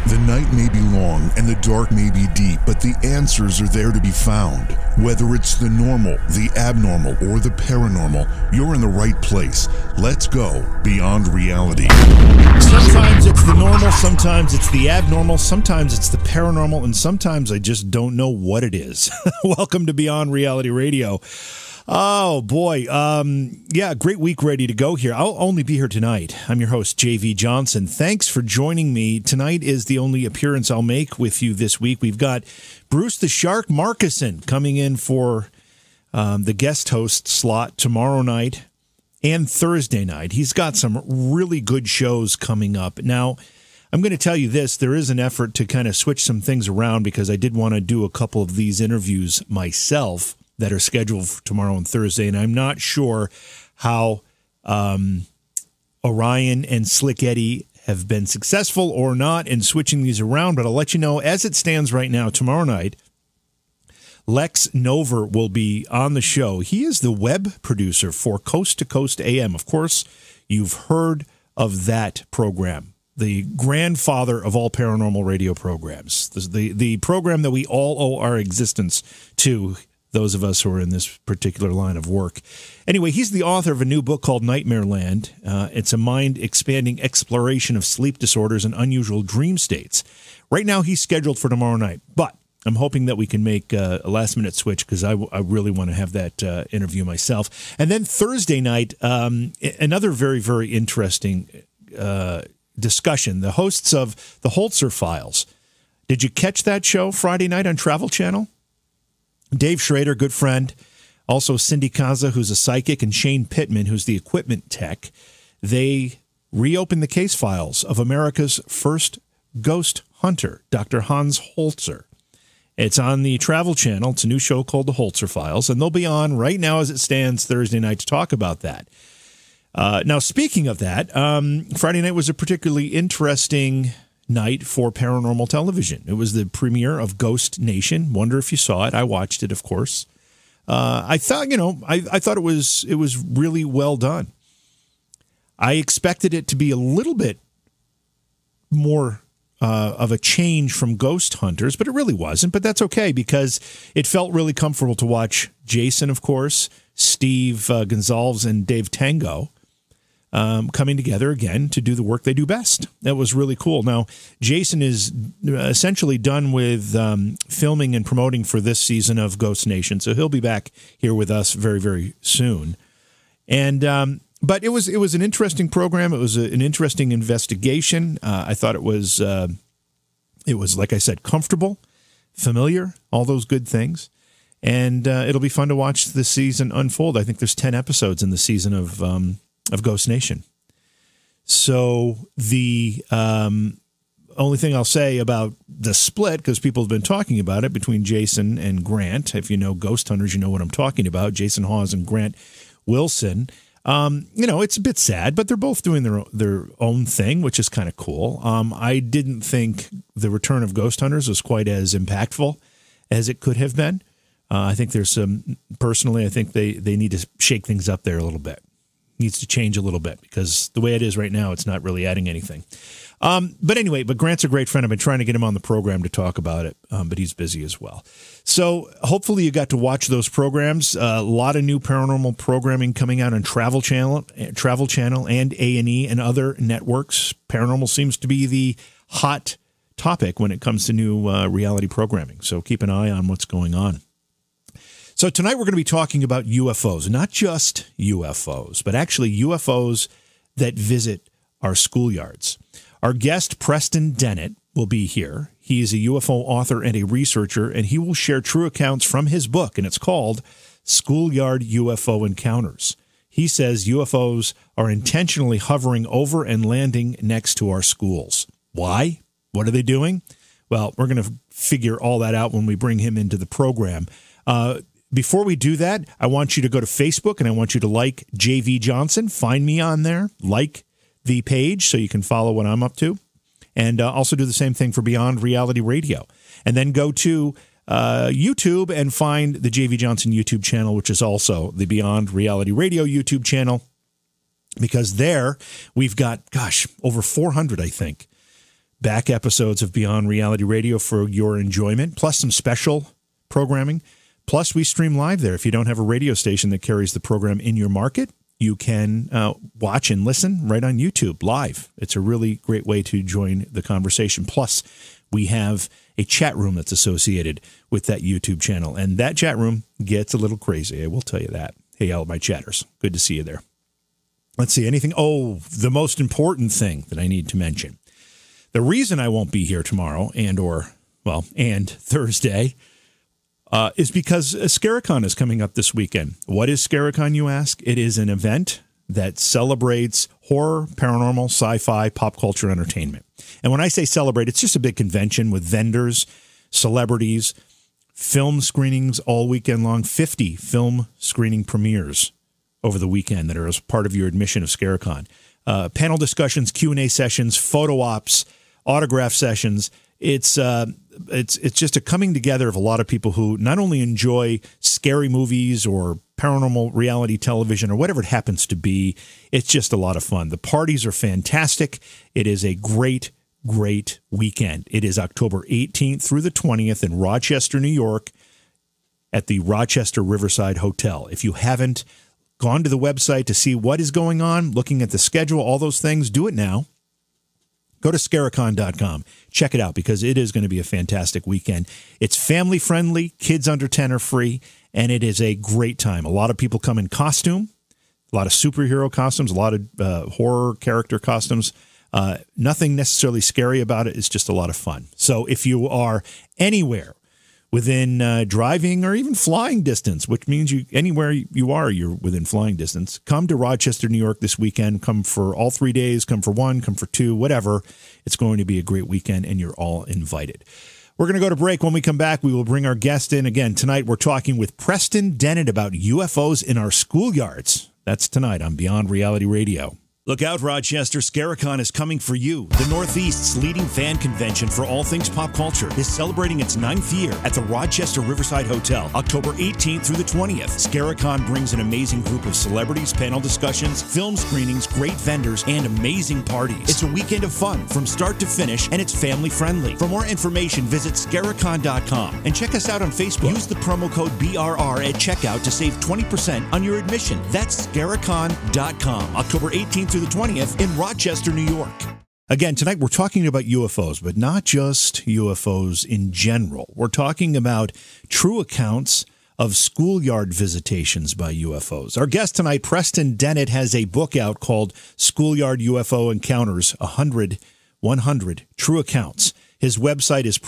The night may be long and the dark may be deep, but the answers are there to be found. Whether it's the normal, the abnormal, or the paranormal, you're in the right place. Let's go beyond reality. Sometimes it's the normal, sometimes it's the abnormal, sometimes it's the paranormal, and sometimes I just don't know what it is. Welcome to Beyond Reality Radio. Oh, boy. Great week ready to go here. I'll only be here tonight. I'm your host, J.V. Johnson. Thanks for joining me. Tonight is the only appearance I'll make with you this week. We've got Bruce the Shark Marcuson coming in for the guest host slot tomorrow night and Thursday night. He's got some really good shows coming up. Now, I'm going to tell you this. There is an effort to kind of switch some things around because I did want to do a couple of these interviews myself that are scheduled for tomorrow and Thursday, and I'm not sure how Orion and Slick Eddie have been successful or not in switching these around, but I'll let you know as it stands right now. Tomorrow night, Lex Nover will be on the show. He is the web producer for Coast to Coast AM. Of course, you've heard of that program, the grandfather of all paranormal radio programs, the program that we all owe our existence to, those of us who are in this particular line of work. Anyway, he's the author of a new book called Nightmare Land. It's a mind-expanding exploration of sleep disorders and unusual dream states. Right now, he's scheduled for tomorrow night, but I'm hoping that we can make a last-minute switch because I really want to have that interview myself. And then Thursday night, another very, very interesting discussion. The hosts of The Holzer Files. Did you catch that show Friday night on Travel Channel? Dave Schrader, good friend. Also Cindy Kaza, who's a psychic, and Shane Pittman, who's the equipment tech. They reopened the case files of America's first ghost hunter, Dr. Hans Holzer. It's on the Travel Channel. It's a new show called The Holzer Files, and they'll be on right now as it stands Thursday night to talk about that. Now, speaking of that, Friday night was a particularly interesting night for paranormal television. It was the premiere of Ghost Nation. Wonder if you saw it. I watched it, of course. I thought, I thought it was really well done. I expected it to be a little bit more of a change from Ghost Hunters, but it really wasn't. But that's okay because it felt really comfortable to watch Jason, of course, Steve Gonzalez, and Dave Tango coming together again to do the work they do best. That was really cool. Now, Jason is essentially done with filming and promoting for this season of Ghost Nation, so he'll be back here with us very, very soon. And but it was an interesting program. It was an interesting investigation. I thought it was like I said, comfortable, familiar, all those good things. And it'll be fun to watch this season unfold. I think there's 10 episodes in the season of Ghost Nation. So the only thing I'll say about the split, because people have been talking about it between Jason and Grant. If you know Ghost Hunters, you know what I'm talking about. Jason Hawes and Grant Wilson. It's a bit sad, but they're both doing their own thing, which is kind of cool. I didn't think the return of Ghost Hunters was quite as impactful as it could have been. I think there's personally, I think they need to shake things up there a little bit. Needs to change a little bit because the way it is right now, it's not really adding anything. But Grant's a great friend. I've been trying to get him on the program to talk about it, but he's busy as well. So hopefully you got to watch those programs. A lot of new paranormal programming coming out on Travel Channel and A&E and other networks. Paranormal seems to be the hot topic when it comes to new reality programming. So keep an eye on what's going on. So tonight we're going to be talking about UFOs, not just UFOs, but actually UFOs that visit our schoolyards. Our guest, Preston Dennett, will be here. He is a UFO author and a researcher, and he will share true accounts from his book, and it's called Schoolyard UFO Encounters. He says UFOs are intentionally hovering over and landing next to our schools. Why? What are they doing? Well, we're going to figure all that out when we bring him into the program. Before we do that, I want you to go to Facebook and I want you to like JV Johnson. Find me on there. Like the page so you can follow what I'm up to. And also do the same thing for Beyond Reality Radio. And then go to YouTube and find the JV Johnson YouTube channel, which is also the Beyond Reality Radio YouTube channel. Because there we've got, over 400, I think, back episodes of Beyond Reality Radio for your enjoyment, plus some special programming. Plus, we stream live there. If you don't have a radio station that carries the program in your market, you can watch and listen right on YouTube live. It's a really great way to join the conversation. Plus, we have a chat room that's associated with that YouTube channel. And that chat room gets a little crazy, I will tell you that. Hey, all my chatters, good to see you there. Let's see, anything? Oh, the most important thing that I need to mention. The reason I won't be here tomorrow and Thursday is because Scaricon is coming up this weekend. What is Scaricon, you ask? It is an event that celebrates horror, paranormal, sci-fi, pop culture entertainment. And when I say celebrate, it's just a big convention with vendors, celebrities, film screenings all weekend long, 50 film screening premieres over the weekend that are as part of your admission of Scaricon. Panel discussions, Q&A sessions, photo ops, autograph sessions. It's just a coming together of a lot of people who not only enjoy scary movies or paranormal reality television or whatever it happens to be. It's just a lot of fun. The parties are fantastic. It is a great weekend. It is October 18th through the 20th in Rochester, New York at the Rochester Riverside Hotel. If you haven't gone to the website to see what is going on, looking at the schedule, all those things, do it now. Go to Scaricon.com. Check it out because it is going to be a fantastic weekend. It's family friendly. Kids under 10 are free, and it is a great time. A lot of people come in costume, a lot of superhero costumes, a lot of horror character costumes. Nothing necessarily scary about it. It's just a lot of fun. So if you are anywhere within driving or even flying distance, which means anywhere you are, you're within flying distance, come to Rochester, New York this weekend. Come for all 3 days, come for one, come for two, whatever. It's going to be a great weekend, and you're all invited. We're going to go to break. When we come back, we will bring our guest in. Again, tonight we're talking with Preston Dennett about UFOs in our schoolyards. That's tonight on Beyond Reality Radio. Look out, Rochester. Scaricon is coming for you. The Northeast's leading fan convention for all things pop culture is celebrating its 9th year at the Rochester Riverside Hotel, October 18th through the 20th. Scaricon brings an amazing group of celebrities, panel discussions, film screenings, great vendors, and amazing parties. It's a weekend of fun from start to finish, and it's family friendly. For more information, visit Scaricon.com and check us out on Facebook. Use the promo code BRR at checkout to save 20% on your admission. That's Scaricon.com, October 18th through the 20th in Rochester, New York. Again, tonight we're talking about UFOs, but not just UFOs in general. We're talking about true accounts of schoolyard visitations by UFOs. Our guest tonight, Preston Dennett, has a book out called Schoolyard UFO Encounters, 100 True Accounts. His website is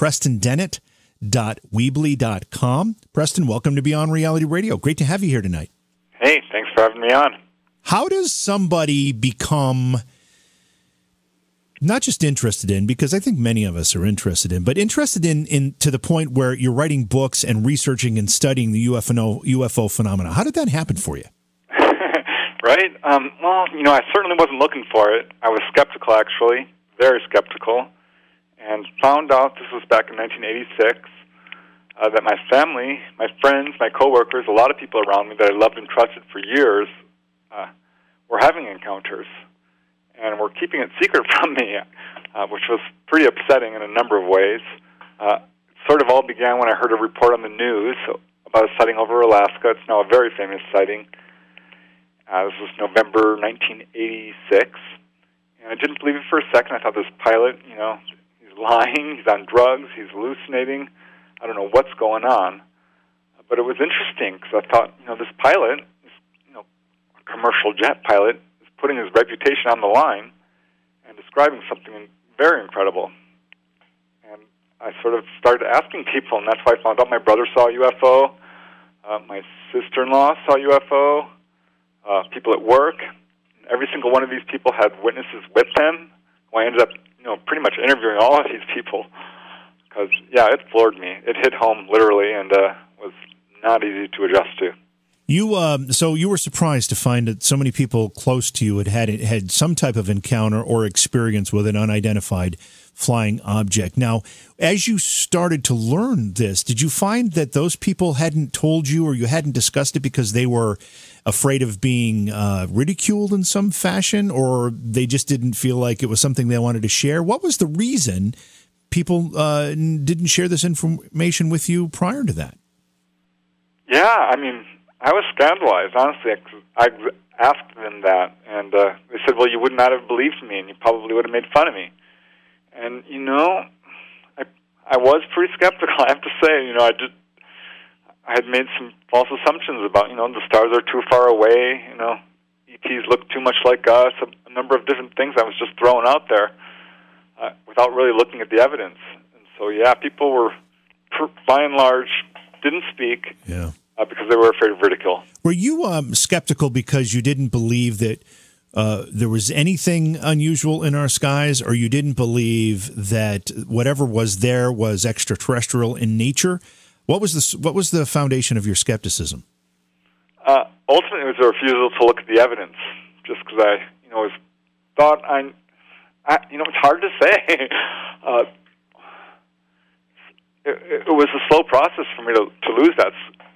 prestondennett.weebly.com. Preston, welcome to Beyond Reality Radio. Great to have you here tonight. Hey, thanks for having me on. How does somebody become not just interested in, because I think many of us are interested in, but interested in to the point where you're writing books and researching and studying the UFO phenomena? How did that happen for you? Right? I certainly wasn't looking for it. I was skeptical, actually, very skeptical, and found out, this was back in 1986, that my family, my friends, my coworkers, a lot of people around me that I loved and trusted for years, were having encounters, and were keeping it secret from me, which was pretty upsetting in a number of ways. It sort of all began when I heard a report on the news about a sighting over Alaska. It's now a very famous sighting. This was November 1986, and I didn't believe it for a second. I thought this pilot, he's lying, he's on drugs, he's hallucinating. I don't know what's going on. But it was interesting because I thought, this pilot, commercial jet pilot, is putting his reputation on the line and describing something very incredible. And I sort of started asking people, and that's why I found out my brother saw a UFO, my sister-in-law saw a UFO, people at work. Every single one of these people had witnesses with them. Well, I ended up, pretty much interviewing all of these people because, it floored me. It hit home literally and was not easy to adjust to. So you were surprised to find that so many people close to you had some type of encounter or experience with an unidentified flying object. Now, as you started to learn this, did you find that those people hadn't told you or you hadn't discussed it because they were afraid of being ridiculed in some fashion, or they just didn't feel like it was something they wanted to share? What was the reason people didn't share this information with you prior to that? Yeah, I mean, I was scandalized, honestly. I asked them that, and they said, well, you would not have believed me, and you probably would have made fun of me. And, I was pretty skeptical, I have to say. I had made some false assumptions about, the stars are too far away, ETs look too much like us, a number of different things I was just throwing out there without really looking at the evidence. And so, yeah, people were, by and large, didn't speak. Yeah. Because they were afraid of ridicule. Were you skeptical because you didn't believe that there was anything unusual in our skies, or you didn't believe that whatever was there was extraterrestrial in nature? What was the foundation of your skepticism? Ultimately, it was a refusal to look at the evidence. Just because I, thought it's hard to say. It was a slow process for me to lose that.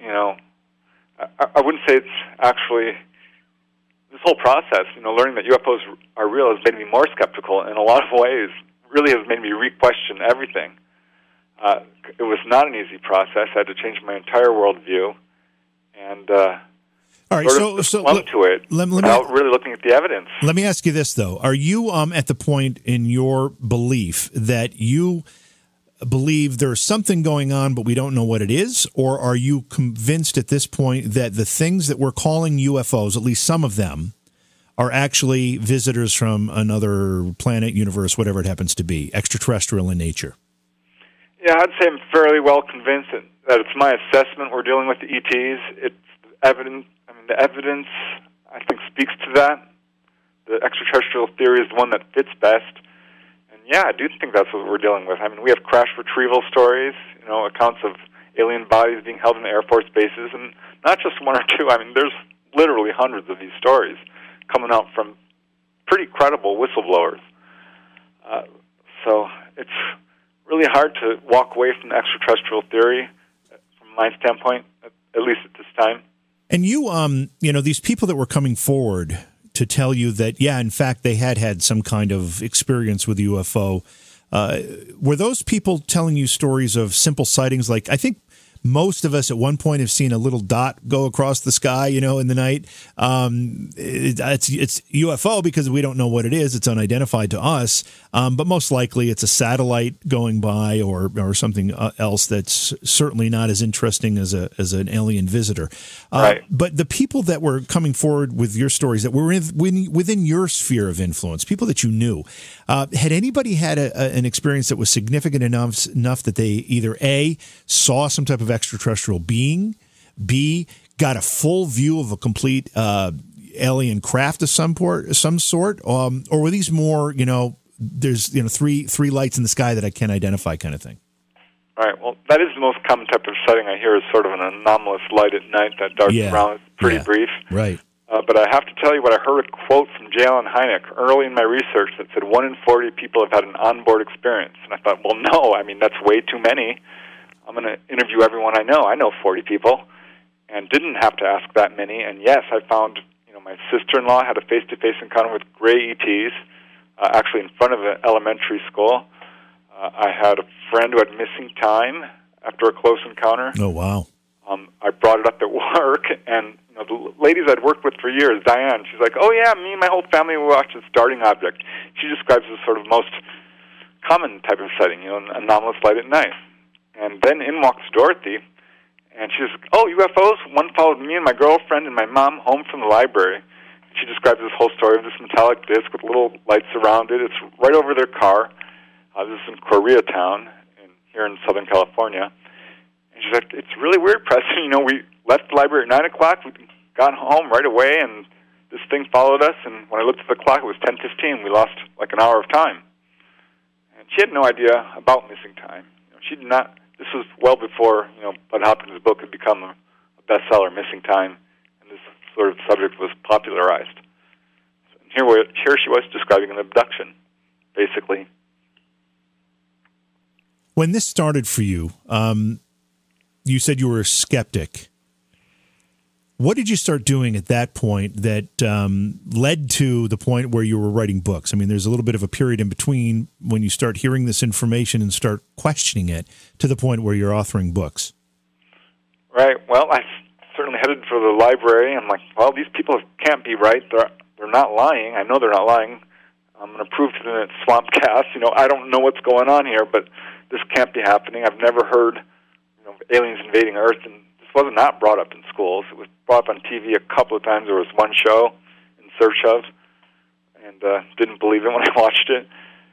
I wouldn't say it's actually this whole process. Learning that UFOs are real has made me more skeptical in a lot of ways. Really has made me re-question everything. It was not an easy process. I had to change my entire worldview, and all right, so clung to it without really looking at the evidence. Let me ask you this, though: are you at the point in your belief that you believe there's something going on, but we don't know what it is? Or are you convinced at this point that the things that we're calling UFOs, at least some of them, are actually visitors from another planet, universe, whatever it happens to be, extraterrestrial in nature? Yeah, I'd say I'm fairly well convinced that it's my assessment we're dealing with the ETs. It's evidence. The evidence, I think, speaks to that. The extraterrestrial theory is the one that fits best. Yeah, I do think that's what we're dealing with. We have crash retrieval stories, accounts of alien bodies being held in Air Force bases, and not just one or two. There's literally hundreds of these stories coming out from pretty credible whistleblowers. So it's really hard to walk away from the extraterrestrial theory from my standpoint, at least at this time. And you, these people that were coming forward to tell you that, yeah, in fact, they had some kind of experience with UFO. Were those people telling you stories of simple sightings? Like, I think most of us at one point have seen a little dot go across the sky, in the night. It's UFO because we don't know what it is. It's unidentified to us. But most likely it's a satellite going by or something else that's certainly not as interesting as an alien visitor. Right. But the people that were coming forward with your stories that were within your sphere of influence, people that you knew, had anybody had an experience that was significant enough that they either A, saw some type of extraterrestrial being, B, got a full view of a complete alien craft of some sort, or were these more, there's three lights in the sky that I can't identify kind of thing? All right. Well, that is the most common type of sighting I hear is sort of an anomalous light at night that darts around. It's pretty brief. Right. But I have to tell you what I heard a quote from J. Allen Hynek early in my research that said 1 in 40 people have had an onboard experience. And I thought, well, no, that's way too many. I'm going to interview everyone I know. I know 40 people, and didn't have to ask that many. And yes, I found, my sister-in-law had a face-to-face encounter with gray ETs, actually in front of an elementary school. I had a friend who had missing time after a close encounter. Oh, wow. I brought it up at work, and the ladies I'd worked with for years, Diane, she's like, oh, yeah, me and my whole family watched this darting object. She describes it as sort of most common type of sighting, an anomalous light at night. And then in walks Dorothy, and she's like, oh, UFOs? One followed me and my girlfriend and my mom home from the library. She describes this whole story of this metallic disc with little lights around it. It's right over their car. This is in Koreatown, here in Southern California. And she's like, it's really weird, Preston. We left the library at 9 o'clock. We got home right away, and this thing followed us. And when I looked at the clock, it was 10:15. We lost like an hour of time. And she had no idea about missing time. She did not. This was well before Bud Hopkins' book had become a bestseller, Missing Time. sort of subject was popularized. And here she was describing an abduction, basically. When this started for you, you said you were a skeptic. What did you start doing at that point that led to the point where you were writing books? I mean, there's a little bit of a period in between when you start hearing this information and start questioning it to the point where you're authoring books. Right. Well, I certainly headed for the library. I'm like, well, these people can't be right. They're not lying. I know they're not lying. I'm going to prove to them it's Swampcast. I don't know what's going on here, but this can't be happening. I've never heard of aliens invading Earth, and this was not brought up in schools. It was brought up on TV a couple of times. There was one show, In Search Of, and didn't believe it when I watched it.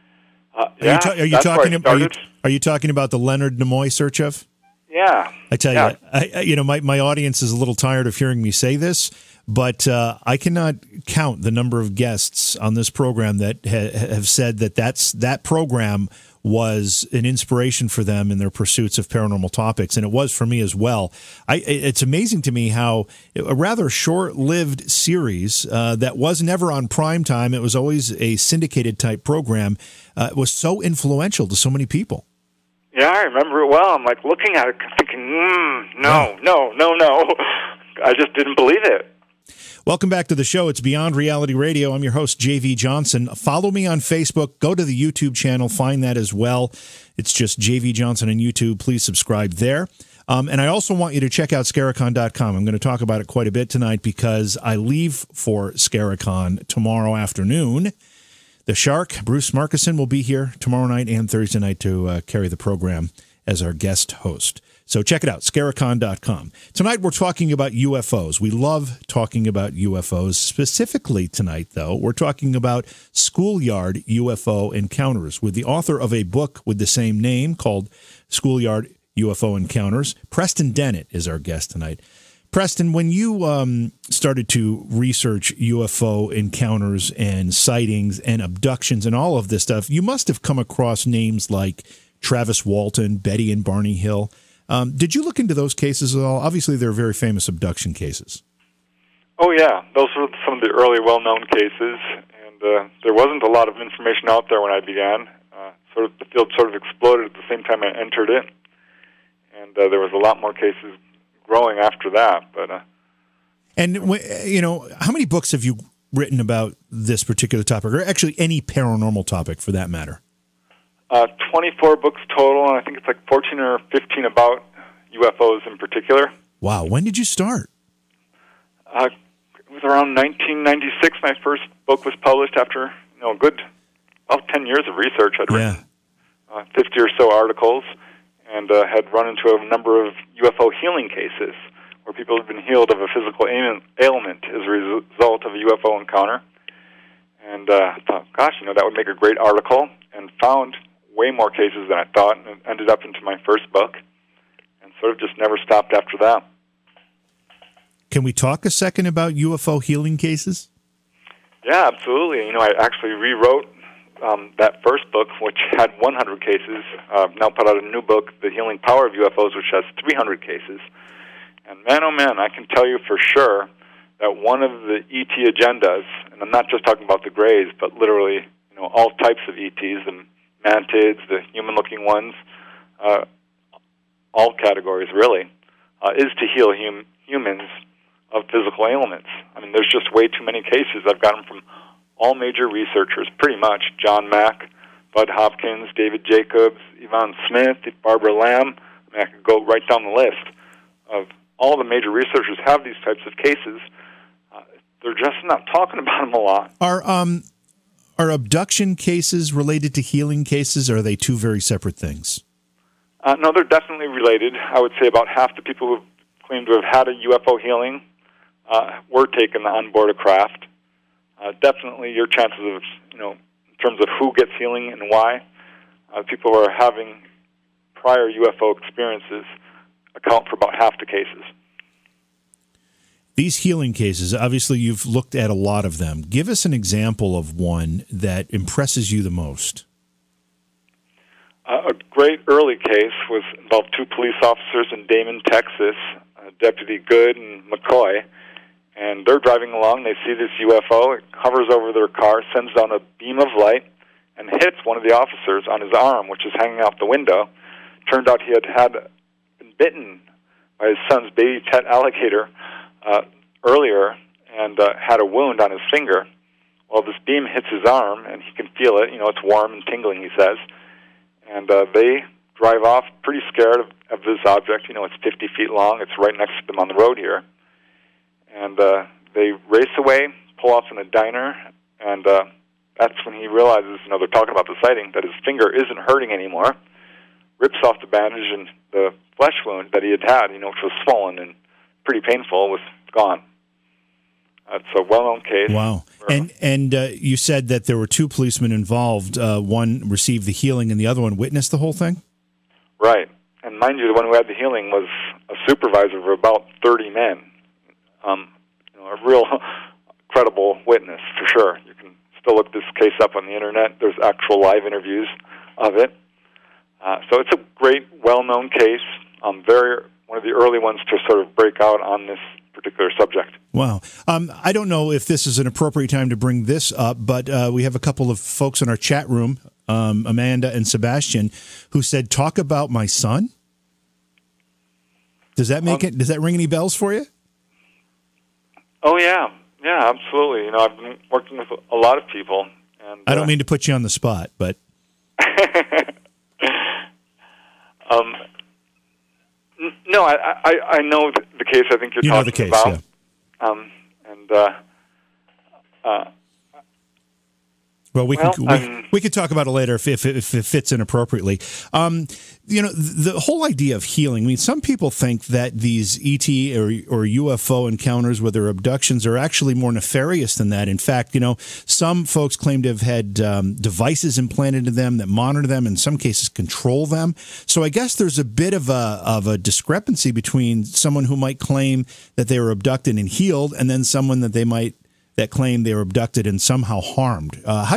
Are you talking about the Leonard Nimoy Search Of? Yeah. I tell you, my audience is a little tired of hearing me say this, but I cannot count the number of guests on this program that have said that program was an inspiration for them in their pursuits of paranormal topics, and it was for me as well. It's amazing to me how a rather short-lived series that was never on prime time, it was always a syndicated type program, was so influential to so many people. Yeah, I remember it well. I'm like looking at it thinking, no. I just didn't believe it. Welcome back to the show. It's Beyond Reality Radio. I'm your host, J.V. Johnson. Follow me on Facebook. Go to the YouTube channel. Find that as well. It's just J.V. Johnson on YouTube. Please subscribe there. And I also want you to check out Scaricon.com. I'm going to talk about it quite a bit tonight because I leave for Scaricon tomorrow afternoon. The Shark, Bruce Markison, will be here tomorrow night and Thursday night to carry the program as our guest host. So check it out, Scaricon.com. Tonight we're talking about UFOs. We love talking about UFOs. Specifically tonight, though, we're talking about schoolyard UFO encounters with the author of a book with the same name called Schoolyard UFO Encounters. Preston Dennett is our guest tonight. Preston, when you started to research UFO encounters and sightings and abductions and all of this stuff, you must have come across names like Travis Walton, Betty and Barney Hill. Did you look into those cases at all? Obviously, they're very famous abduction cases. Oh, yeah. Those were some of the early well-known cases, and there wasn't a lot of information out there when I began. The field sort of exploded at the same time I entered it, and there was a lot more cases growing after that. But how many books have you written about this particular topic, or actually any paranormal topic for that matter? 24 books total, and I think it's like 14 or 15 about UFOs in particular. Wow. When did you start? It was around 1996. My first book was published after a good 10 years of research. I'd written 50 or so articles and had run into a number of UFO healing cases where people had been healed of a physical ailment as a result of a UFO encounter. And I thought, gosh, that would make a great article, and found way more cases than I thought, and it ended up into my first book, and sort of just never stopped after that. Can we talk a second about UFO healing cases? Yeah, absolutely. I actually rewrote that first book, which had 100 cases. I've now put out a new book, The Healing Power of UFOs, which has 300 cases. And man, oh man, I can tell you for sure that one of the ET agendas, and I'm not just talking about the Greys, but literally, all types of ETs, the mantids, the human-looking ones, all categories really, is to heal humans of physical ailments. I mean, there's just way too many cases. I've got them from all major researchers, pretty much. John Mack, Bud Hopkins, David Jacobs, Yvonne Smith, Barbara Lamb. I mean, I could go right down the list of all the major researchers have these types of cases. They're just not talking about them a lot. Are abduction cases related to healing cases, or are they two very separate things? No, they're definitely related. I would say about half the people who claim to have had a UFO healing were taken on board a craft. Definitely your chances of, in terms of who gets healing and why, people who are having prior UFO experiences account for about half the cases. These healing cases, obviously you've looked at a lot of them. Give us an example of one that impresses you the most. A great early case involved two police officers in Damon, Texas, Deputy Good and McCoy, and they're driving along. They see this UFO. It hovers over their car, sends down a beam of light, and hits one of the officers on his arm, which is hanging out the window. Turned out he had been bitten by his son's baby pet alligator earlier and had a wound on his finger. Well, this beam hits his arm, and he can feel it. You know, it's warm and tingling, he says. And they drive off pretty scared of this object. You know, it's 50 feet long. It's right next to them on the road here. And they race away, pull off in a diner, and that's when he realizes, you know, they're talking about the sighting, that his finger isn't hurting anymore, rips off the bandage, and the flesh wound that he had, you know, which was swollen and pretty painful, was gone. It's a well-known case. Wow. And you said that there were two policemen involved. One received the healing and the other one witnessed the whole thing? Right. And mind you, the one who had the healing was a supervisor of about 30 men. You know, a real credible witness, for sure. You can still look this case up on the Internet. There's actual live interviews of it. So it's a great, well-known case. One of the early ones to sort of break out on this particular subject. Wow. I don't know if this is an appropriate time to bring this up, but we have a couple of folks in our chat room, Amanda and Sebastian, who said, "Talk about my son." Does that make it? Does that ring any bells for you? Oh yeah, absolutely. You know, I've been working with a lot of people, and I don't mean to put you on the spot, but no, I know the case. I think you're you talking know the case, about. Yeah. Well, we could talk about it later if it fits inappropriately. You know, the whole idea of healing. I mean, some people think that these ET or UFO encounters, whether abductions, are actually more nefarious than that. In fact, you know, some folks claim to have had devices implanted in them that monitor them, in some cases control them. So I guess there's a bit of a discrepancy between someone who might claim that they were abducted and healed, and then someone that claim they were abducted and somehow harmed.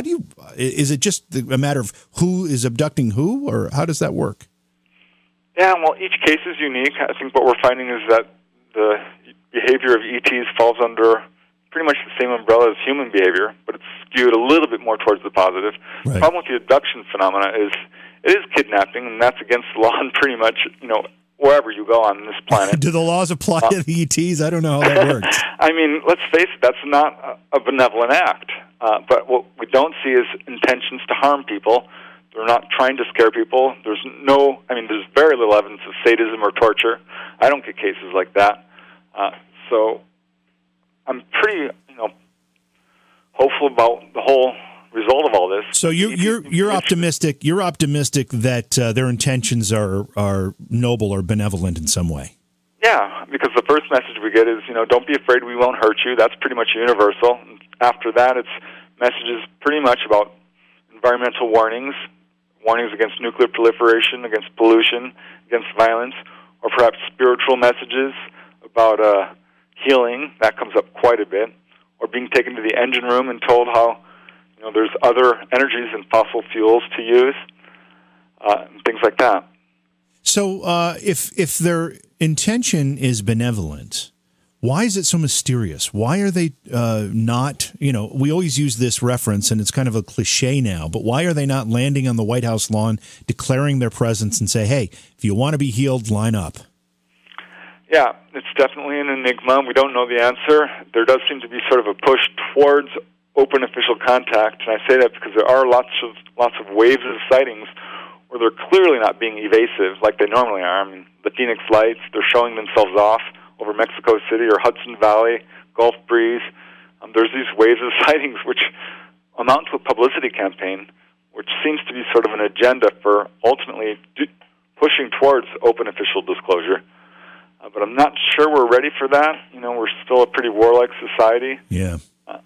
Is it just a matter of who is abducting who, or how does that work? Yeah, well, each case is unique. I think what we're finding is that the behavior of ETs falls under pretty much the same umbrella as human behavior, but it's skewed a little bit more towards the positive. Right. The problem with the abduction phenomena is it is kidnapping, and that's against the law in pretty much, you know, wherever you go on this planet. Do the laws apply to the ETs? I don't know how that works. I mean, let's face it, that's not a benevolent act. But what we don't see is intentions to harm people. They're not trying to scare people. There's very little evidence of sadism or torture. I don't get cases like that. So I'm pretty, you know, hopeful about the whole result of all this. So you're optimistic. You're optimistic that their intentions are noble or benevolent in some way. Yeah, because the first message we get is, you know, don't be afraid, we won't hurt you. That's pretty much universal. After that, it's messages pretty much about environmental warnings against nuclear proliferation, against pollution, against violence, or perhaps spiritual messages about healing. That comes up quite a bit. Or being taken to the engine room and told how, you know, there's other energies than fossil fuels to use, and things like that. So if their intention is benevolent, why is it so mysterious? Why are they not, you know, we always use this reference, and it's kind of a cliche now, but why are they not landing on the White House lawn, declaring their presence, and say, hey, if you want to be healed, line up? Yeah, it's definitely an enigma. We don't know the answer. There does seem to be sort of a push towards open official contact, and I say that because there are lots of waves of sightings where they're clearly not being evasive like they normally are. I mean, the Phoenix Lights, they're showing themselves off over Mexico City or Hudson Valley, Gulf Breeze. There's these waves of sightings which amount to a publicity campaign, which seems to be sort of an agenda for ultimately pushing towards open official disclosure. But I'm not sure we're ready for that. You know, we're still a pretty warlike society. Yeah.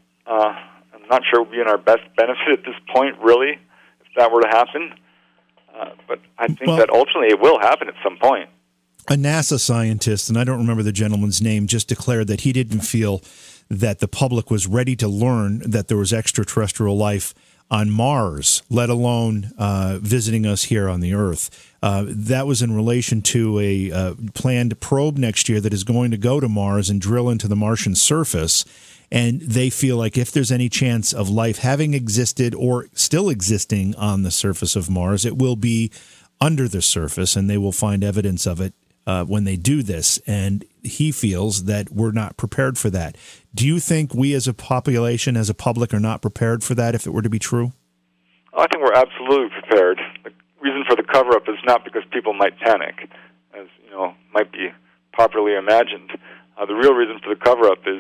I'm not sure it would be in our best benefit at this point, really, if that were to happen. But I think that ultimately it will happen at some point. A NASA scientist, and I don't remember the gentleman's name, just declared that he didn't feel that the public was ready to learn that there was extraterrestrial life on Mars, let alone visiting us here on the Earth. That was in relation to a planned probe next year that is going to go to Mars and drill into the Martian surface. And they feel like if there's any chance of life having existed or still existing on the surface of Mars, it will be under the surface, and they will find evidence of it when they do this. And he feels that we're not prepared for that. Do you think we as a population, as a public, are not prepared for that if it were to be true? I think we're absolutely prepared. The reason for the cover-up is not because people might panic, as might be properly imagined. The real reason for the cover-up is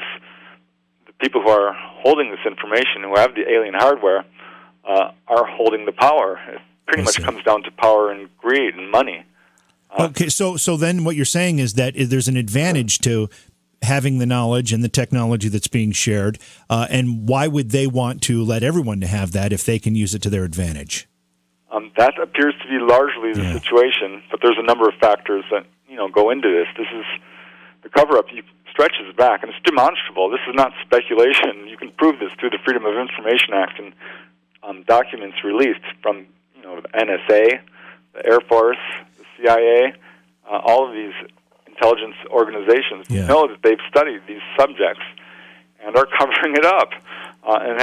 the people who are holding this information, who have the alien hardware, are holding the power. It pretty much comes down to power and greed and money. Okay, so then what you're saying is that there's an advantage to having the knowledge and the technology that's being shared, and why would they want to let everyone have that if they can use it to their advantage? That appears to be largely the situation, but there's a number of factors that go into this. This is the cover-up stretches back, and it's demonstrable. This is not speculation. You can prove this through the Freedom of Information Act and documents released from the NSA, the Air Force, the CIA, all of these intelligence organizations know that they've studied these subjects and are covering it up and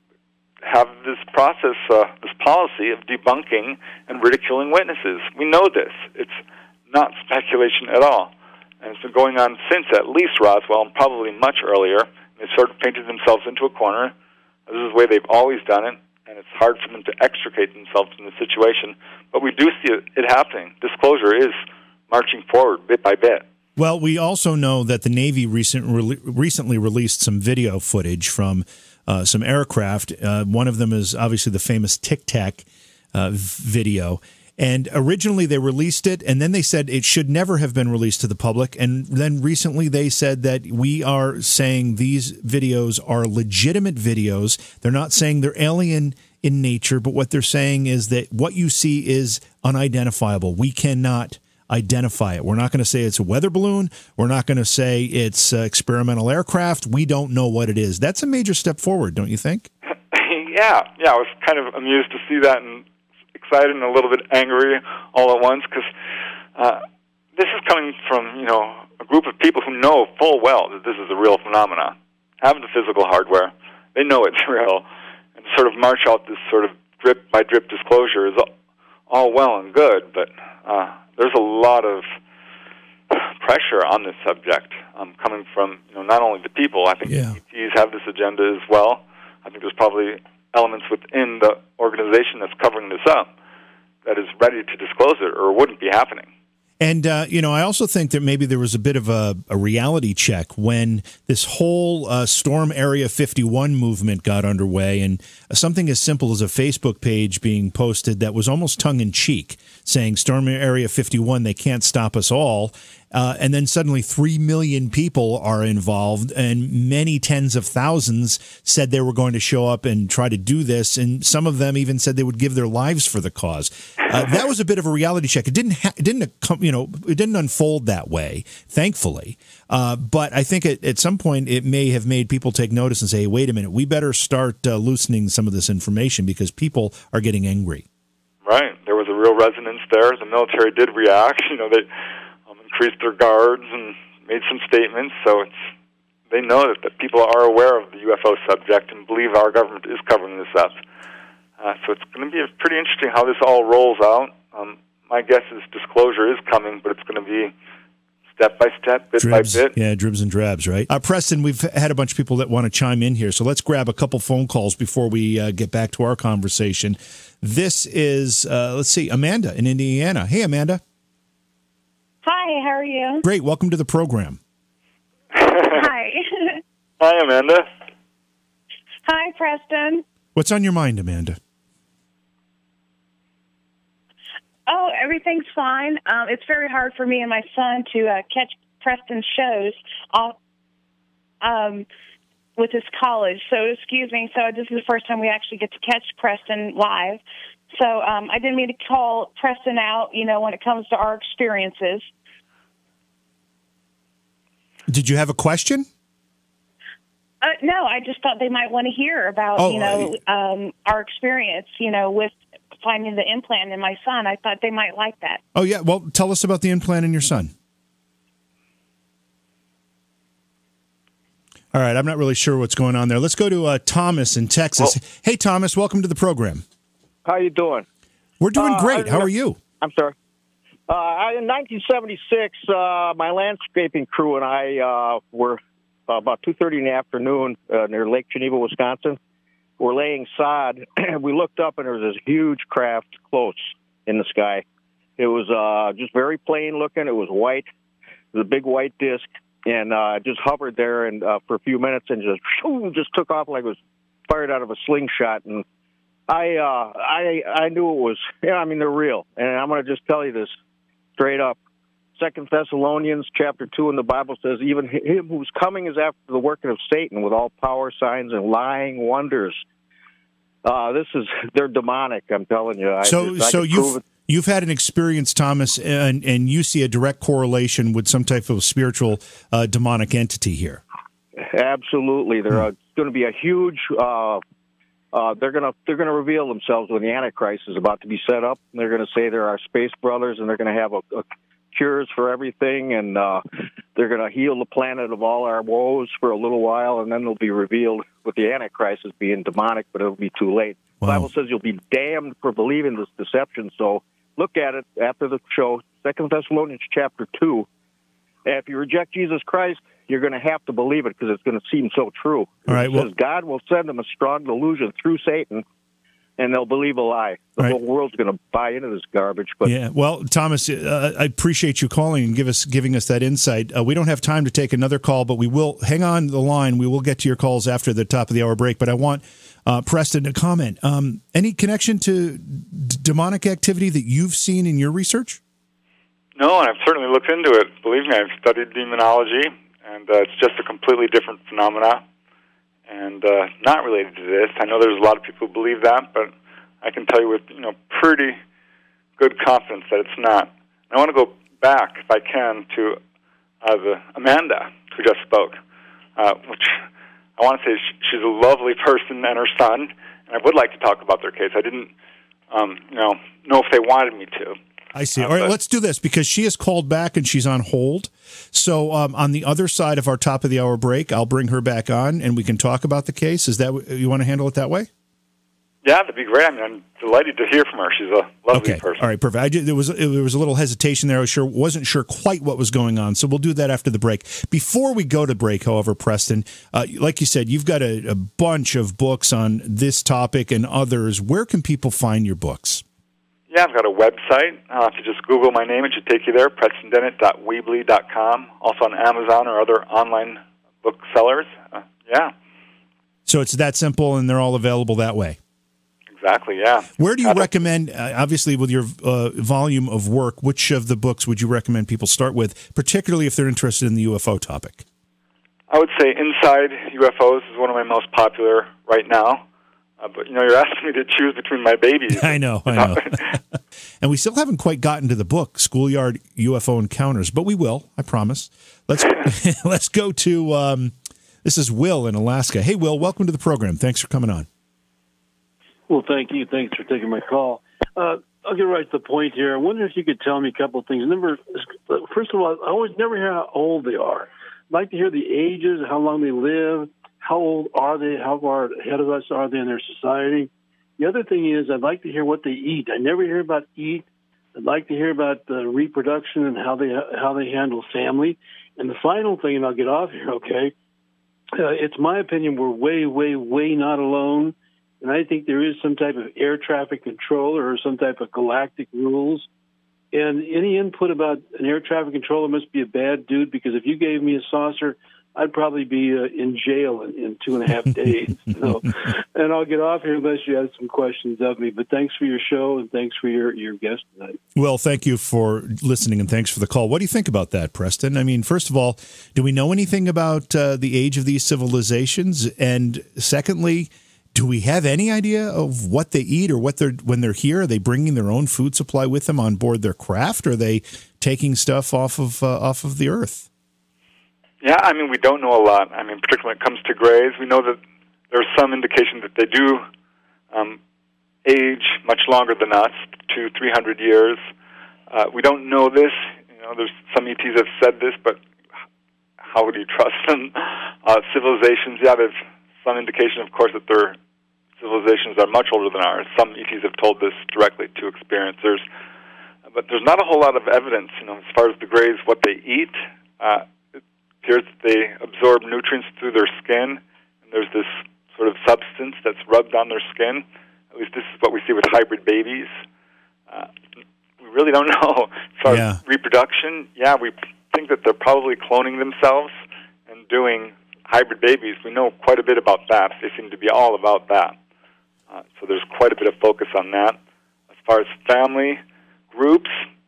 have this process, this policy of debunking and ridiculing witnesses. We know this. It's not speculation at all. And it's been going on since at least Roswell, and probably much earlier. They sort of painted themselves into a corner. This is the way they've always done it, and it's hard for them to extricate themselves from the situation. But we do see it happening. Disclosure is marching forward bit by bit. Well, we also know that the Navy recently released some video footage from some aircraft. One of them is obviously the famous Tic Tac video. And originally they released it, and then they said it should never have been released to the public. And then recently they said that we are saying these videos are legitimate videos. They're not saying they're alien in nature, but what they're saying is that what you see is unidentifiable. We cannot identify it. We're not going to say it's a weather balloon. We're not going to say it's experimental aircraft. We don't know what it is. That's a major step forward, don't you think? Yeah. I was kind of amused to see that and excited and a little bit angry all at once, because this is coming from a group of people who know full well that this is a real phenomenon, have the physical hardware, they know it's real, and sort of march out this sort of drip by drip disclosure is all well and good, but there's a lot of pressure on this subject coming from not only the people. I think ETs have this agenda as well. I think there's probably elements within the organization that's covering this up that is ready to disclose it, or it wouldn't be happening. And, I also think that maybe there was a bit of a reality check when this whole Storm Area 51 movement got underway, and something as simple as a Facebook page being posted that was almost tongue-in-cheek, saying Storm Area 51, they can't stop us all. And then suddenly 3 million people are involved, and many tens of thousands said they were going to show up and try to do this, and some of them even said they would give their lives for the cause. That was a bit of a reality check. It didn't unfold that way, thankfully. But I think at some point it may have made people take notice and say, hey, wait a minute, we better start loosening some of this information because people are getting angry. Right. There was a real resonance there. The military did react. They increased their guards and made some statements, so they know that people are aware of the UFO subject and believe our government is covering this up. So it's going to be pretty interesting how this all rolls out. My guess is disclosure is coming, but it's going to be step by step, bit by bit. Yeah, dribs and drabs, right? Preston, we've had a bunch of people that want to chime in here, so let's grab a couple phone calls before we get back to our conversation. This is, Amanda in Indiana. Hey, Amanda. Hi, how are you? Great. Welcome to the program. Hi. Hi, Amanda. Hi, Preston. What's on your mind, Amanda? Oh, everything's fine. It's very hard for me and my son to catch Preston's shows with his college. So, excuse me. So this is the first time we actually get to catch Preston live. So I didn't mean to call Preston out, when it comes to our experiences. Did you have a question? No, I just thought they might want to hear about, our experience, with finding the implant in my son. I thought they might like that. Oh, yeah. Well, tell us about the implant in your son. All right. I'm not really sure what's going on there. Let's go to Thomas in Texas. Well, hey, Thomas, welcome to the program. How you doing? We're doing great. How are you? I'm sorry. In 1976, my landscaping crew and I were about 2:30 in the afternoon near Lake Geneva, Wisconsin. We're laying sod. We looked up, and there was this huge craft close in the sky. It was just very plain looking. It was white. It was a big white disc, and just hovered there and for a few minutes and just took off like it was fired out of a slingshot. And I knew it was, they're real. And I'm going to just tell you this straight up. 2 Thessalonians chapter 2 in the Bible says, even him whose coming is after the working of Satan with all power, signs, and lying wonders. They're demonic, I'm telling you. You've had an experience, Thomas, and you see a direct correlation with some type of spiritual demonic entity here. Absolutely. There's going to be a huge, they're going to reveal themselves when the Antichrist is about to be set up. They're going to say they're our space brothers, and they're going to have a cures for everything, and they're going to heal the planet of all our woes for a little while, and then they'll be revealed with the Antichrist as being demonic, but it'll be too late. Wow. The Bible says you'll be damned for believing this deception, so look at it after the show, 2 Thessalonians chapter 2. And if you reject Jesus Christ, you're going to have to believe it because it's going to seem so true. All right, it says God will send them a strong delusion through Satan, and they'll believe a lie. The whole world's going to buy into this garbage. But yeah, well, Thomas, I appreciate you calling and giving us that insight. We don't have time to take another call, but we will hang on the line. We will get to your calls after the top of the hour break. But I want Preston to comment. Any connection to demonic activity that you've seen in your research? No, and I've certainly looked into it. Believe me, I've studied demonology, and it's just a completely different phenomena. And not related to this. I know there's a lot of people who believe that, but I can tell you with pretty good confidence that it's not. And I want to go back, if I can, to the Amanda who just spoke, which I want to say she's a lovely person and her son, and I would like to talk about their case. I didn't, know if they wanted me to. I see. All right, let's do this because she has called back and she's on hold. So on the other side of our top of the hour break, I'll bring her back on and we can talk about the case. Is that you want to handle it that way? Yeah, that'd be great. I mean, I'm delighted to hear from her. She's a lovely person. All right, perfect. There was a little hesitation there. I wasn't sure quite what was going on, so we'll do that after the break. Before we go to break, however, Preston, like you said, you've got a bunch of books on this topic and others. Where can people find your books? Yeah, I've got a website. If you just Google my name, it should take you there, PrestonDennett.weebly.com. Also on Amazon or other online booksellers. So it's that simple, and they're all available that way? Exactly, yeah. Where do you recommend, obviously with your volume of work, which of the books would you recommend people start with, particularly if they're interested in the UFO topic? I would say Inside UFOs is one of my most popular right now. But, you're asking me to choose between my babies. I know. And we still haven't quite gotten to the book, Schoolyard UFO Encounters, but we will, I promise. Let's go to, this is Will in Alaska. Hey, Will, welcome to the program. Thanks for coming on. Well, thank you. Thanks for taking my call. I'll get right to the point here. I wonder if you could tell me a couple of things. First of all, I always never hear how old they are. I'd like to hear the ages, how long they live. How old are they? How far ahead of us are they in their society? The other thing is I'd like to hear what they eat. I never hear about eat. I'd like to hear about reproduction and how they handle family. And the final thing, and I'll get off here, okay, it's my opinion we're way, way, way not alone. And I think there is some type of air traffic controller or some type of galactic rules. And any input about an air traffic controller must be a bad dude, because if you gave me a saucer, I'd probably be in jail in 2.5 days. And I'll get off here unless you have some questions of me. But thanks for your show, and thanks for your guest tonight. Well, thank you for listening, and thanks for the call. What do you think about that, Preston? I mean, first of all, do we know anything about the age of these civilizations? And secondly, do we have any idea of what they eat or when they're here? Are they bringing their own food supply with them on board their craft? Or are they taking stuff off of the Earth? Yeah, I mean, we don't know a lot. I mean, particularly when it comes to grays, we know that there's some indication that they do age much longer than us, 200-300 years. We don't know this. You know, there's some ETs have said this, but how would you trust them? Civilizations, yeah, there's some indication, of course, that their civilizations are much older than ours. Some ETs have told this directly to experiencers. But there's not a whole lot of evidence, you know, as far as the grays, what they eat. It appears that they absorb nutrients through their skin, and there's this sort of substance that's rubbed on their skin. At least this is what we see with hybrid babies. We really don't know. As far as reproduction, we think that they're probably cloning themselves and doing hybrid babies. We know quite a bit about that. They seem to be all about that. So there's quite a bit of focus on that. As far as family groups,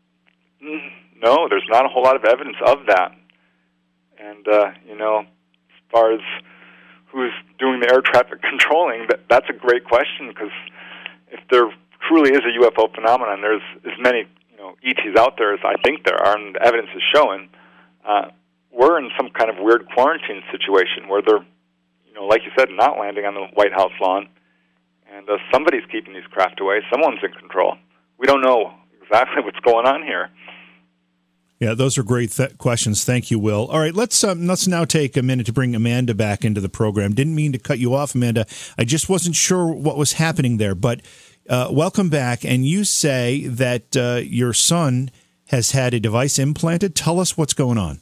no, there's not a whole lot of evidence of that. And, you know, as far as who's doing the air traffic controlling, that's a great question, because if there truly is a UFO phenomenon, there's as many, you know, ETs out there as I think there are, and the evidence is showing, we're in some kind of weird quarantine situation where they're, you know, like you said, not landing on the White House lawn, and somebody's keeping these craft away. Someone's in control. We don't know exactly what's going on here. Yeah, those are great questions. Thank you, Will. All right, let's now take a minute to bring Amanda back into the program. Didn't mean to cut you off, Amanda. I just wasn't sure what was happening there, but welcome back. And you say that your son has had a device implanted. Tell us what's going on.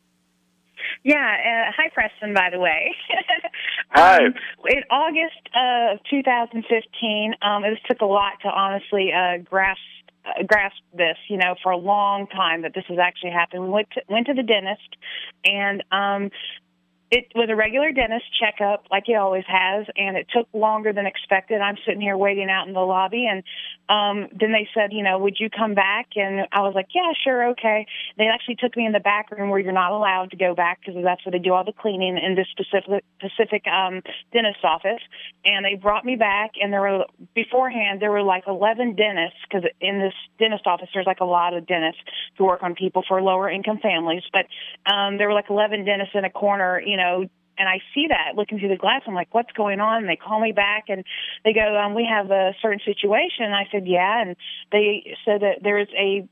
Yeah, hi, Preston, by the way. Hi. In August of 2015, it took a lot to honestly grasp this, you know, for a long time that this was actually happening. We went to the dentist, and it was a regular dentist checkup, like he always has, and it took longer than expected. I'm sitting here waiting out in the lobby, and then they said, you know, would you come back? And I was like, yeah, sure, okay. They actually took me in the back room where you're not allowed to go back, because that's where they do all the cleaning in this specific dentist office. And they brought me back, and beforehand there were like 11 dentists, because in this dentist office there's like a lot of dentists who work on people for lower income families. But there were like 11 dentists in a corner, you know, and I see that looking through the glass. I'm like, what's going on? And they call me back, and they go, we have a certain situation. And I said, yeah. And they said that there's a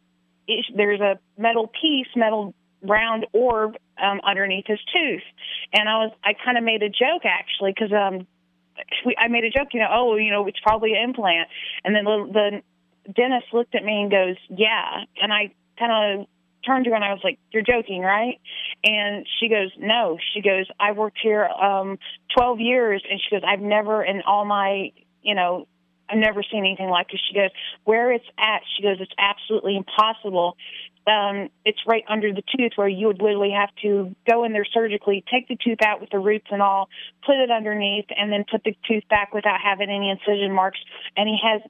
metal round orb underneath his tooth. And I kind of made a joke, actually, because I made a joke, you know, it's probably an implant. And then the dentist looked at me and goes, yeah. And I kind of turned to her and I was like, you're joking, right? And she goes, no. She goes, I've worked here 12 years. And she goes, I've never in all my, you know, I've never seen anything like it. She goes, where it's at, she goes, it's absolutely impossible. It's right under the tooth, where you would literally have to go in there surgically, take the tooth out with the roots and all, put it underneath, and then put the tooth back without having any incision marks. And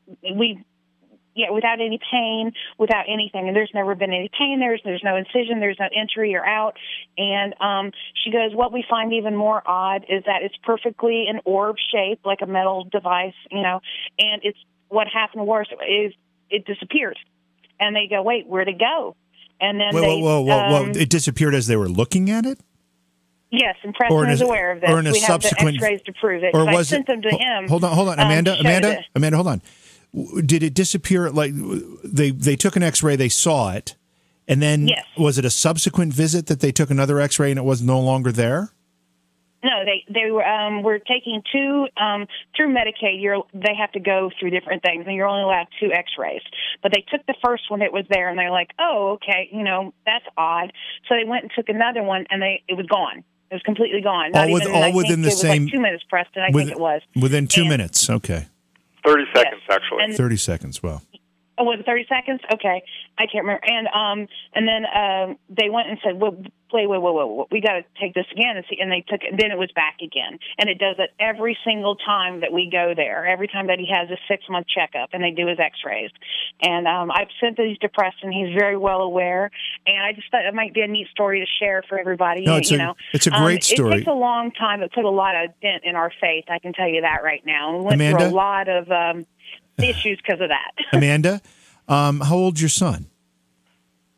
without any pain, without anything. And there's never been any pain. There's no incision. There's no entry or out. And she goes, what we find even more odd is that it's perfectly an orb shape, like a metal device, you know, and what happened worse is it disappeared. And they go, wait, where'd it go? And then whoa. It disappeared as they were looking at it? Yes, and Preston is aware of this. Or in a we subsequent, have the X-rays to prove it. Or was I sent them to him. Hold on, Amanda, hold on. Did it disappear? Like they took an X-ray, they saw it, and then was it a subsequent visit that they took another X-ray and it was no longer there? No, they were taking two through Medicaid. They have to go through different things, and you're only allowed 2 X-rays. But they took the first one; it was there, and they're like, "Oh, okay, you know, that's odd." So they went and took another one, and it was gone. It was completely gone. All within the same. Like 2 minutes, Preston. I think it was within 2 minutes. Okay. 30 seconds, actually. 30 seconds. Wow. Oh, was it 30 seconds? Okay. I can't remember. And then they went and said, wait, we got to take this again. And they took it. Then it was back again. And it does it every single time that we go there, every time that he has a 6-month checkup and they do his X-rays. And I've sent these to Preston. He's very well aware. And I just thought it might be a neat story to share for everybody. No, it's a great story. It takes a long time. It put a lot of dent in our faith. I can tell you that right now. And we went through a lot of issues because of that. Amanda, how old's your son?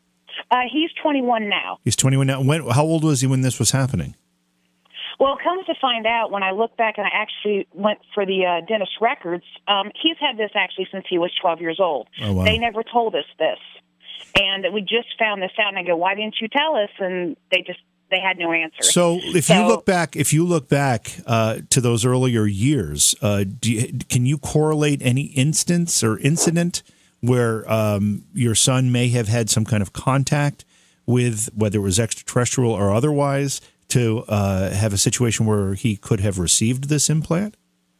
He's 21 now. He's 21 now. How old was he when this was happening? Well, comes to find out, when I look back and I actually went for the dentist records, he's had this actually since he was 12 years old. Oh, wow. They never told us this. And we just found this out, and I go, why didn't you tell us? And they had no answer. So if you look back to those earlier years, can you correlate any instance or incident where your son may have had some kind of contact with, whether it was extraterrestrial or otherwise, to have a situation where he could have received this implant?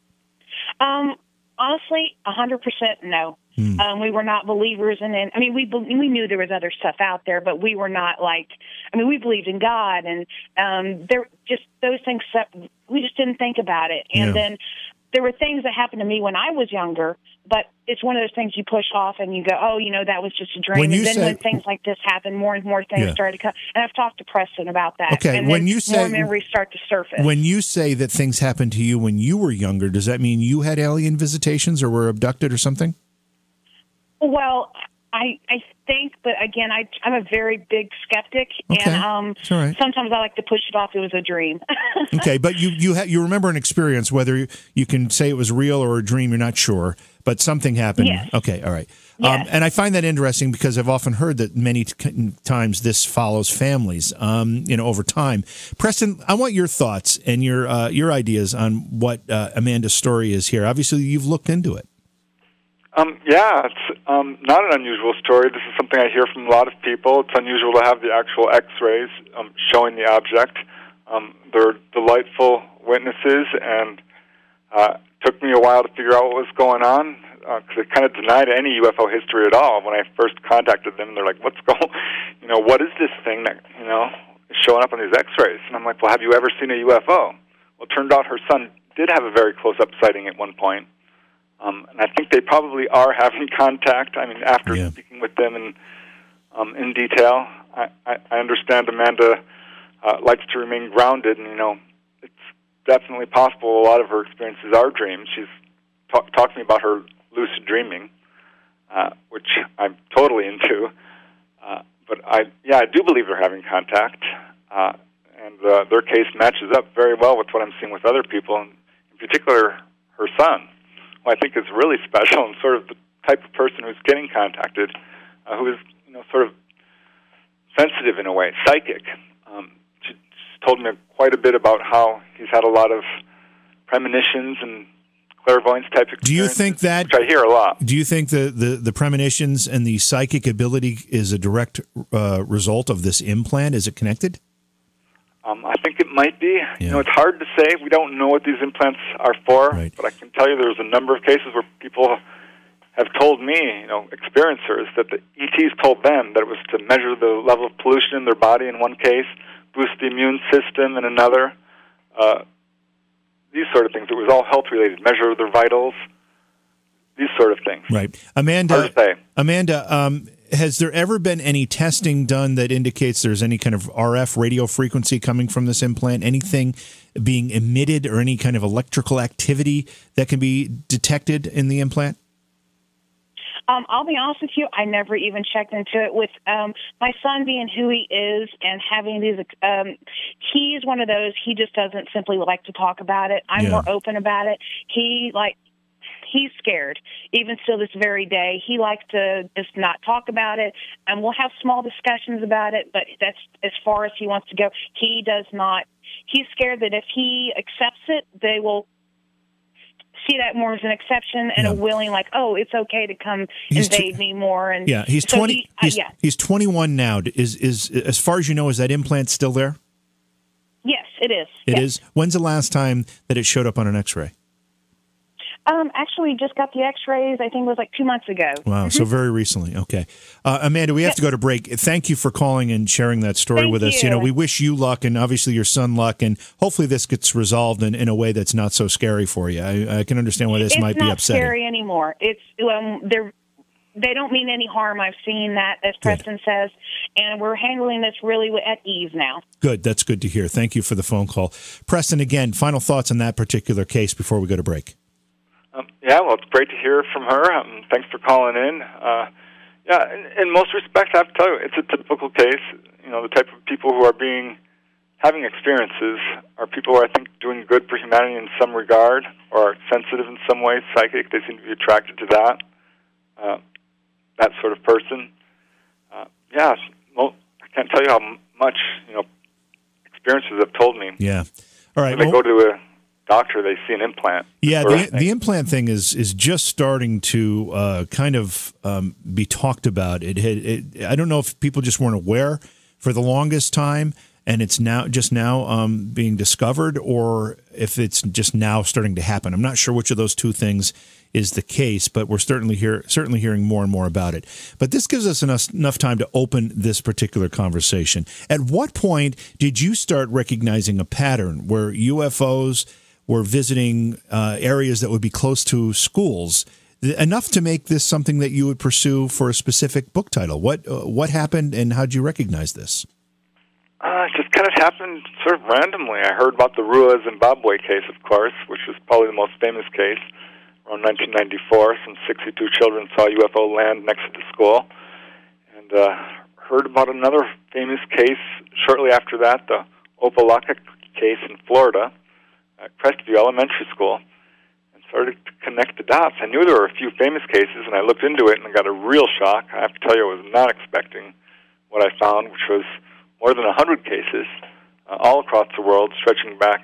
Honestly, 100% no. We were not believers in it. I mean, we knew there was other stuff out there, but we were not we believed in God, and there just those things. We just didn't think about it. And then there were things that happened to me when I was younger, but it's one of those things you push off and you go, oh, that was just a dream. And then when things like this happen, more and more things started to come. And I've talked to Preston about that. Okay, and when you say more memories start to surface. When you say that things happened to you when you were younger, does that mean you had alien visitations or were abducted or something? Well, I think, but again, I'm a very big skeptic, okay. And It's all right. Sometimes I like to push it off. It was a dream. Okay, but you remember an experience, whether you can say it was real or a dream, you're not sure, but something happened. Yes. Okay, all right. Yes. And I find that interesting because I've often heard that many times this follows families, over time. Preston, I want your thoughts and your ideas on what Amanda's story is here. Obviously, you've looked into it. It's not an unusual story. This is something I hear from a lot of people. It's unusual to have the actual X-rays showing the object. They're delightful witnesses, and it took me a while to figure out what was going on because they kind of denied any UFO history at all. When I first contacted them, they're like, what is this thing that, is showing up on these X-rays? And I'm like, well, have you ever seen a UFO? Well, it turned out her son did have a very close-up sighting at one point. And I think they probably are having contact. I mean, after speaking with them in detail, I understand Amanda likes to remain grounded, and it's definitely possible a lot of her experiences are dreams. She's talked to me about her lucid dreaming, which I'm totally into. But I do believe they're having contact, and their case matches up very well with what I'm seeing with other people, in particular her son. I think is really special and sort of the type of person who's getting contacted, who is, sort of sensitive in a way, psychic. She told me quite a bit about how he's had a lot of premonitions and clairvoyance type experiences. Do you think that, which I hear a lot. Do you think the premonitions and the psychic ability is a direct result of this implant? Is it connected? I think it might be. Yeah. It's hard to say. We don't know what these implants are for, right. But I can tell you there's a number of cases where people have told me, experiencers, that the ETs told them that it was to measure the level of pollution in their body in one case, boost the immune system in another, these sort of things. It was all health-related, measure their vitals, these sort of things. Right. Amanda, has there ever been any testing done that indicates there's any kind of RF radio frequency coming from this implant? Anything being emitted or any kind of electrical activity that can be detected in the implant? I'll be honest with you, I never even checked into it. With my son being who he is and having these, he's one of those, he just doesn't simply like to talk about it. I'm more open about it. He's scared. Even still this very day, he likes to just not talk about it, and we'll have small discussions about it, but that's as far as he wants to go. He does not. He's scared that if he accepts it, they will see that more as an exception and a willing, it's okay to come invade me more. And he's 20. He's 21 now. Is as far as you know, is that implant still there? Yes, it is. It is. When's the last time that it showed up on an X-ray? Actually, just got the X-rays, I think it was 2 months ago. Wow, so very recently. Okay. Amanda, we have to go to break. Thank you for calling and sharing that story with us. We wish you luck and obviously your son luck, and hopefully this gets resolved in a way that's not so scary for you. I can understand why this might be upsetting. It's not scary anymore. It's they don't mean any harm. I've seen that, as Preston says, and we're handling this really at ease now. Good. That's good to hear. Thank you for the phone call. Preston, again, final thoughts on that particular case before we go to break. It's great to hear from her. Thanks for calling in. Yeah, in most respects, I have to tell you, it's a typical case. The type of people who are having experiences are people who are, I think, doing good for humanity in some regard, or are sensitive in some way, psychic. They seem to be attracted to that sort of person. I can't tell you how much experiences have told me. Yeah. All right. When they go to a doctor, they see an implant. Yeah, the implant thing is just starting to be talked about. I don't know if people just weren't aware for the longest time, and it's now being discovered, or if it's just now starting to happen. I'm not sure which of those two things is the case, but we're certainly hearing more and more about it. But this gives us enough time to open this particular conversation. At what point did you start recognizing a pattern where UFOs were visiting areas that would be close to schools, enough to make this something that you would pursue for a specific book title? What happened, and how did you recognize this? It just kind of happened sort of randomly. I heard about the Rua, Zimbabwe case, of course, which was probably the most famous case. Around 1994, some 62 children saw a UFO land next to the school. And heard about another famous case shortly after that, the Opalaka case in Florida at Crestview Elementary School, and started to connect the dots. I knew there were a few famous cases, and I looked into it and I got a real shock. I have to tell you, I was not expecting what I found, which was more than 100 cases all across the world, stretching back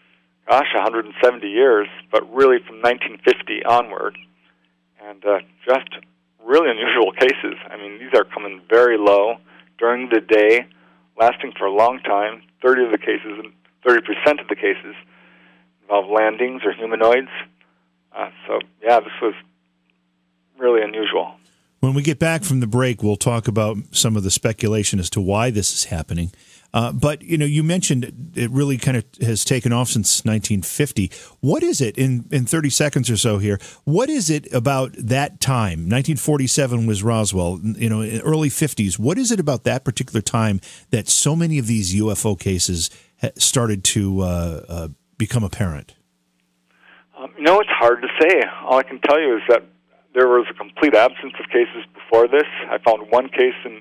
170 years, but really from 1950 onward, and just really unusual cases. I mean, these are coming very low during the day, lasting for a long time. 30% of the cases involve landings or humanoids. This was really unusual. When we get back from the break, we'll talk about some of the speculation as to why this is happening. But, you mentioned it really kind of has taken off since 1950. What is it, in 30 seconds or so here, what is it about that time? 1947 was Roswell, in early 50s. What is it about that particular time that so many of these UFO cases started to become apparent? It's hard to say. All I can tell you is that there was a complete absence of cases before this. I found one case in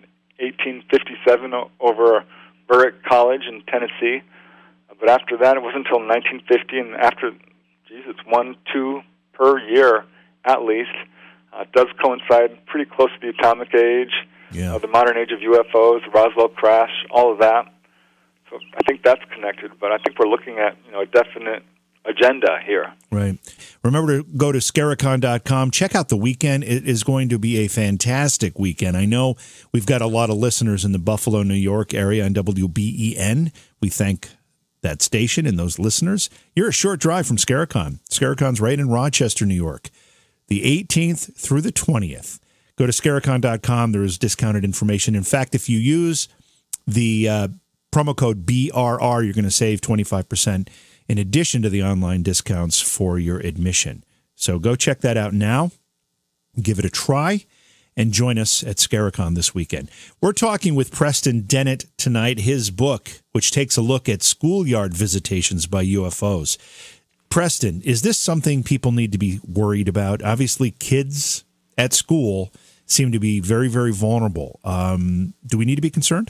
1857 over Burritt College in Tennessee. But after that, it wasn't until 1950, and after, it's 1-2 per year at least. It does coincide pretty close to the atomic age, the modern age of UFOs, the Roswell crash, all of that. So I think that's connected, but I think we're looking at a definite agenda here. Right. Remember to go to Scaricon.com. Check out the weekend. It is going to be a fantastic weekend. I know we've got a lot of listeners in the Buffalo, New York area on WBEN. We thank that station and those listeners. You're a short drive from Scaricon. Scaricon's right in Rochester, New York. The 18th through the 20th. Go to Scaricon.com. There is discounted information. In fact, if you use the promo code BRR, you're going to save 25%. In addition to the online discounts for your admission. So go check that out now, give it a try, and join us at Scaricon this weekend. We're talking with Preston Dennett tonight, his book, which takes a look at schoolyard visitations by UFOs. Preston, is this something people need to be worried about? Obviously, kids at school seem to be very, very vulnerable. Do we need to be concerned?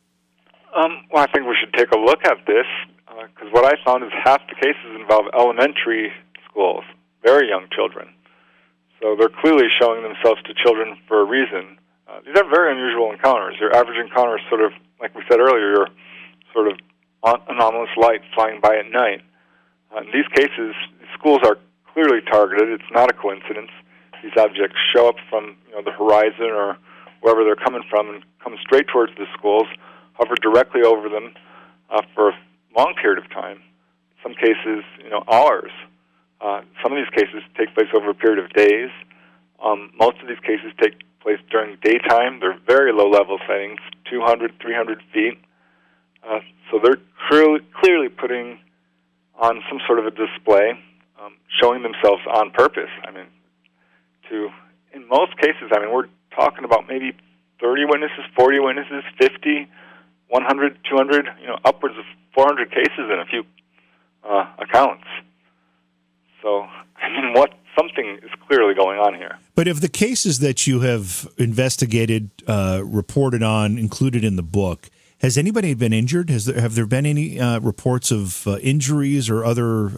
Well, I think we should take a look at this. Because what I found is half the cases involve elementary schools, very young children. So they're clearly showing themselves to children for a reason. These are very unusual encounters. Your average encounter is sort of, like we said earlier, your sort of anomalous light flying by at night. In these cases, schools are clearly targeted. It's not a coincidence. These objects show up from the horizon or wherever they're coming from and come straight towards the schools, hover directly over them for a long period of time. In some cases, hours. Some of these cases take place over a period of days. Most of these cases take place during daytime. They're very low-level sightings, 200, 300 feet. So they're clearly putting on some sort of a display, showing themselves on purpose. In most cases, we're talking about maybe 30 witnesses, 40 witnesses, 50, 100, 200, upwards of 400 cases in a few accounts. So, I mean, something is clearly going on here. But of the cases that you have investigated, reported on, included in the book, has anybody been injured? Have there been any reports of injuries or other,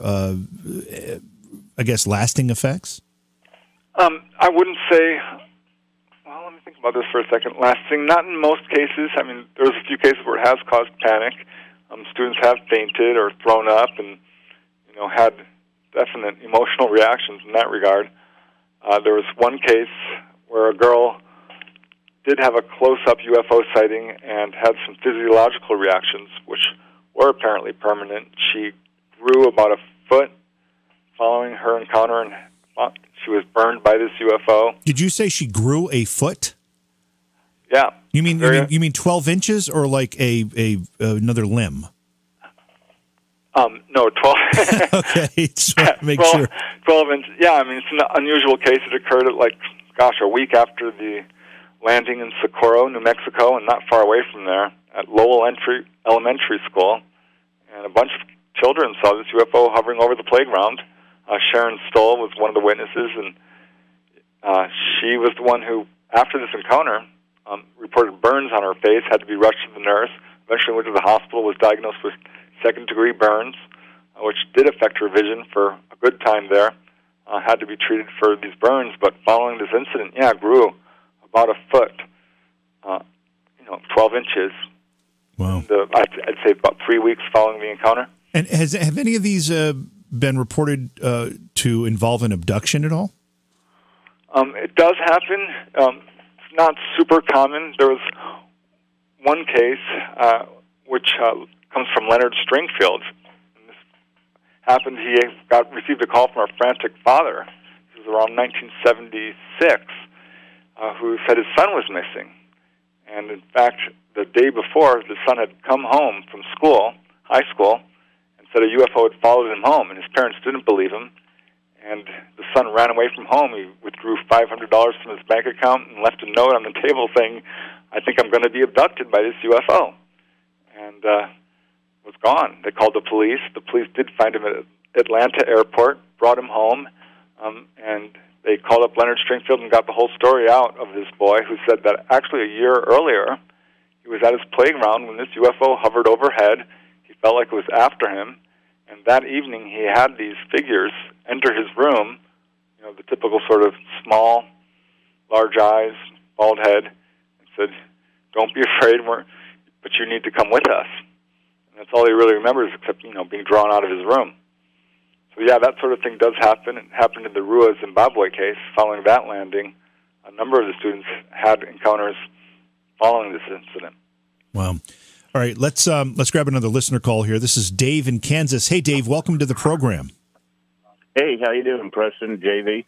I guess, lasting effects? I wouldn't say. Well, let me think about this for a second. Lasting, not in most cases. I mean, there's a few cases where it has caused panic. Students have fainted or thrown up, and had definite emotional reactions in that regard. There was one case where a girl did have a close-up UFO sighting and had some physiological reactions, which were apparently permanent. She grew about a foot following her encounter, and she was burned by this UFO. Did you say she grew a foot? Yeah. You mean 12 inches or like another limb? No, 12. Okay, just want to make sure. 12 inches. Yeah, I mean, it's an unusual case. It occurred at a week after the landing in Socorro, New Mexico, and not far away from there, at Lowell Elementary School. And a bunch of children saw this UFO hovering over the playground. Sharon Stoll was one of the witnesses, and she was the one who, after this encounter, reported burns on her face, had to be rushed to the nurse, eventually went to the hospital, was diagnosed with second-degree burns, which did affect her vision for a good time there, had to be treated for these burns, but following this incident, grew about a foot, 12 inches. Wow. I'd say about 3 weeks following the encounter. And have any of these been reported to involve an abduction at all? It does happen. It's not super common. There was one case which comes from Leonard Stringfield. And this happened. He received a call from a frantic father. This was around 1976, who said his son was missing. And in fact, the day before, the son had come home from school, high school, and said a UFO had followed him home, and his parents didn't believe him. And the son ran away from home. He withdrew $500 from his bank account and left a note on the table saying, "I think I'm going to be abducted by this UFO." And was gone. They called the police. The police did find him at Atlanta airport, brought him home, and they called up Leonard Stringfield and got the whole story out of this boy, who said that actually a year earlier, he was at his playground when this UFO hovered overhead. He felt like it was after him. And that evening, he had these figures enter his room, the typical sort of small, large eyes, bald head, and said, "Don't be afraid, but you need to come with us." And that's all he really remembers, except, being drawn out of his room. So, that sort of thing does happen. It happened in the Rua, Zimbabwe case. Following that landing, a number of the students had encounters following this incident. Wow. All right, let's grab another listener call here. This is Dave in Kansas. Hey, Dave, welcome to the program. Hey, how you doing, Preston, JV?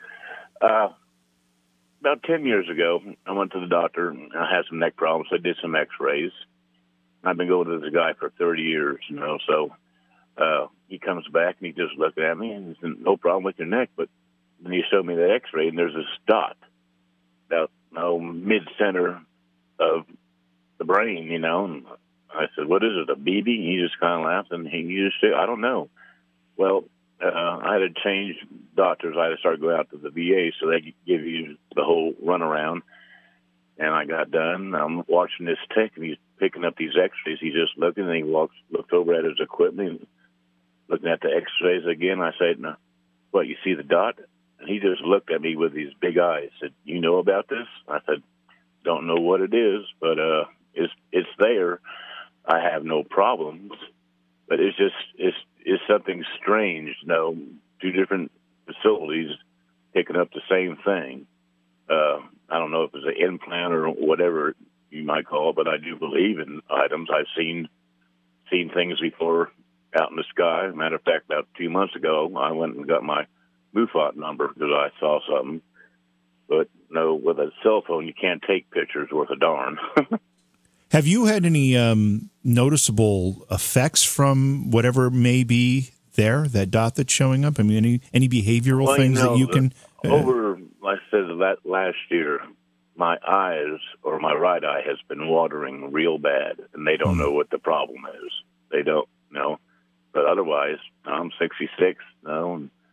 About 10 years ago, I went to the doctor, and I had some neck problems. I did some x-rays. I've been going to this guy for 30 years, so he comes back, and he just looked at me, and he said, "No problem with your neck," but then he showed me the x-ray, and there's this dot about mid-center of the brain, and I said, "What is it, a BB?" And he just kind of laughed, and he just said, "I don't know." Well, I had to change doctors. I had to start going out to the VA so they could give you the whole runaround. And I got done. I'm watching this tech, and he's picking up these x-rays. He just looking, and he looked over at his equipment, and looking at the x-rays again. I said, "No, what, you see the dot?" And he just looked at me with these big eyes. Said, "You know about this?" I said, "Don't know what it is, but it's there. I have no problems, but it's something strange. Two different facilities picking up the same thing. I don't know if it's an implant or whatever you might call it, but I do believe in items. I've seen things before out in the sky. Matter of fact, about 2 months ago, I went and got my MUFON number because I saw something. But with a cell phone, you can't take pictures worth a darn." Have you had any noticeable effects from whatever may be there, that dot that's showing up? I mean, any behavioral things that you can... Over, like I said, last year, my eyes, or my right eye, has been watering real bad, and they don't know what the problem is. They don't know. But otherwise, I'm 66 now, and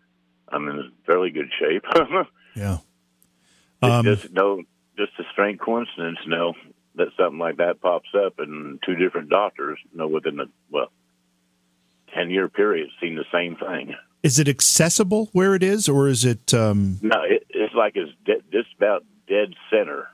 I'm in fairly good shape. Yeah. It's just a strange coincidence, that something like that pops up, and two different doctors, within a 10-year period, seen the same thing. Is it accessible where it is, or is it? No, it's like it's just about dead center.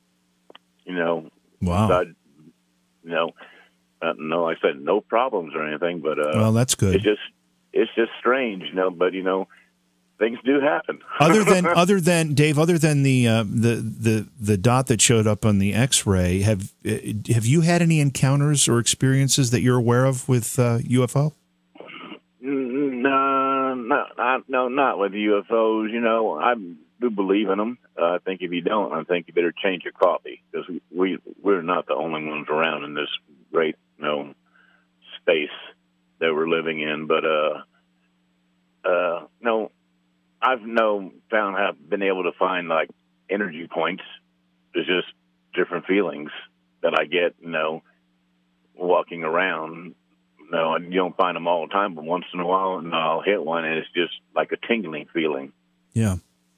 Wow. Inside, no, like I said, no problems or anything, but well, that's good. It's just strange, but things do happen. other than Dave, other than the dot that showed up on the X-ray, have you had any encounters or experiences that you're aware of with UFO? No, not with UFOs. I do believe in them. I think if you don't, I think you better change your coffee, because we're not the only ones around in this great space that we're living in. But no, I've been able to find like energy points. There's just different feelings that I get, walking around. No, you don't find them all the time, but once in a while, I'll hit one, and it's just like a tingling feeling. Yeah.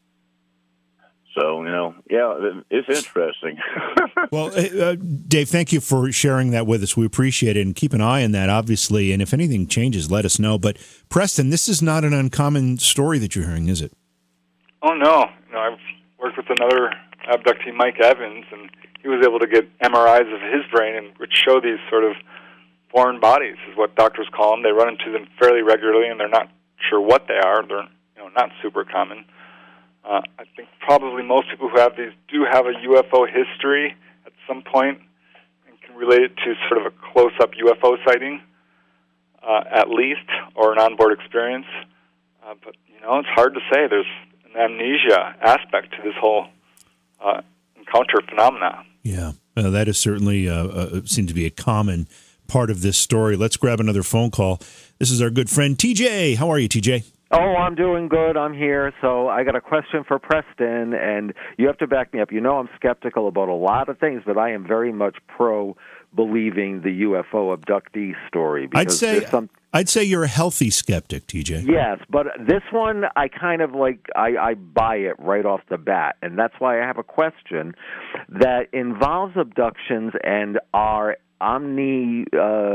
So, it's interesting. Well, Dave, thank you for sharing that with us. We appreciate it, and keep an eye on that, obviously. And if anything changes, let us know. But, Preston, this is not an uncommon story that you're hearing, is it? Oh, no. I've worked with another abductee, Mike Evans, and he was able to get MRIs of his brain, and which show these sort of foreign bodies, is what doctors call them. They run into them fairly regularly, and they're not sure what they are. They're not super common. I think probably most people who have these do have a UFO history at some point and can relate it to sort of a close-up UFO sighting, at least, or an onboard experience. But, it's hard to say. There's an amnesia aspect to this whole encounter phenomena. Yeah, that is certainly seemed to be a common part of this story. Let's grab another phone call. This is our good friend TJ. How are you, TJ? Oh, I'm doing good. I'm here. So I got a question for Preston, and you have to back me up. I'm skeptical about a lot of things, but I am very much pro believing the UFO abductee story. I'd say you're a healthy skeptic, TJ. Yes, but this one I kind of I buy it right off the bat, and that's why I have a question that involves abductions and our omniscient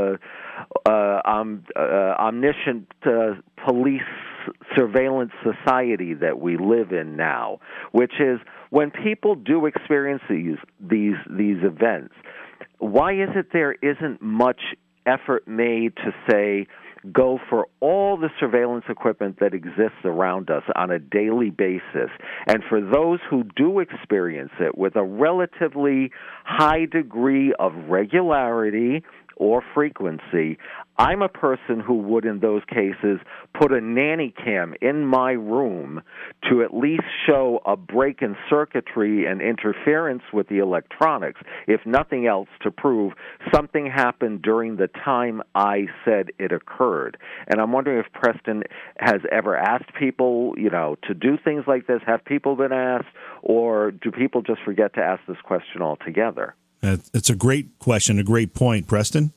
police surveillance society that we live in now, which is when people do experience these events, why is it there isn't much effort made to say, go for all the surveillance equipment that exists around us on a daily basis, and for those who do experience it with a relatively high degree of regularity or frequency, I'm a person who would, in those cases, put a nanny cam in my room to at least show a break in circuitry and interference with the electronics, if nothing else, to prove something happened during the time I said it occurred. And I'm wondering if Preston has ever asked people, to do things like this. Have people been asked, or do people just forget to ask this question altogether? It's a great question, a great point. Preston?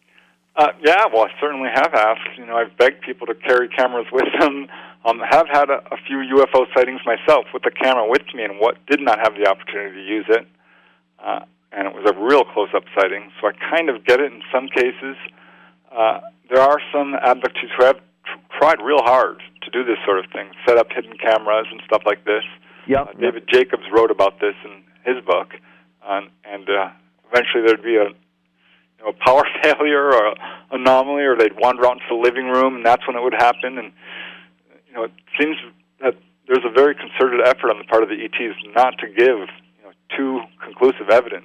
Yeah, well, I certainly have asked. I've begged people to carry cameras with them. Have had a few UFO sightings myself with the camera with me, and did not have the opportunity to use it. And it was a real close-up sighting, so I kind of get it in some cases. There are some abductees who have tried real hard to do this sort of thing, set up hidden cameras and stuff like this. Yep. David Jacobs wrote about this in his book. And eventually there'd be a power failure or anomaly, or they'd wander out into the living room, and that's when it would happen. And it seems that there's a very concerted effort on the part of the ETs not to give too conclusive evidence.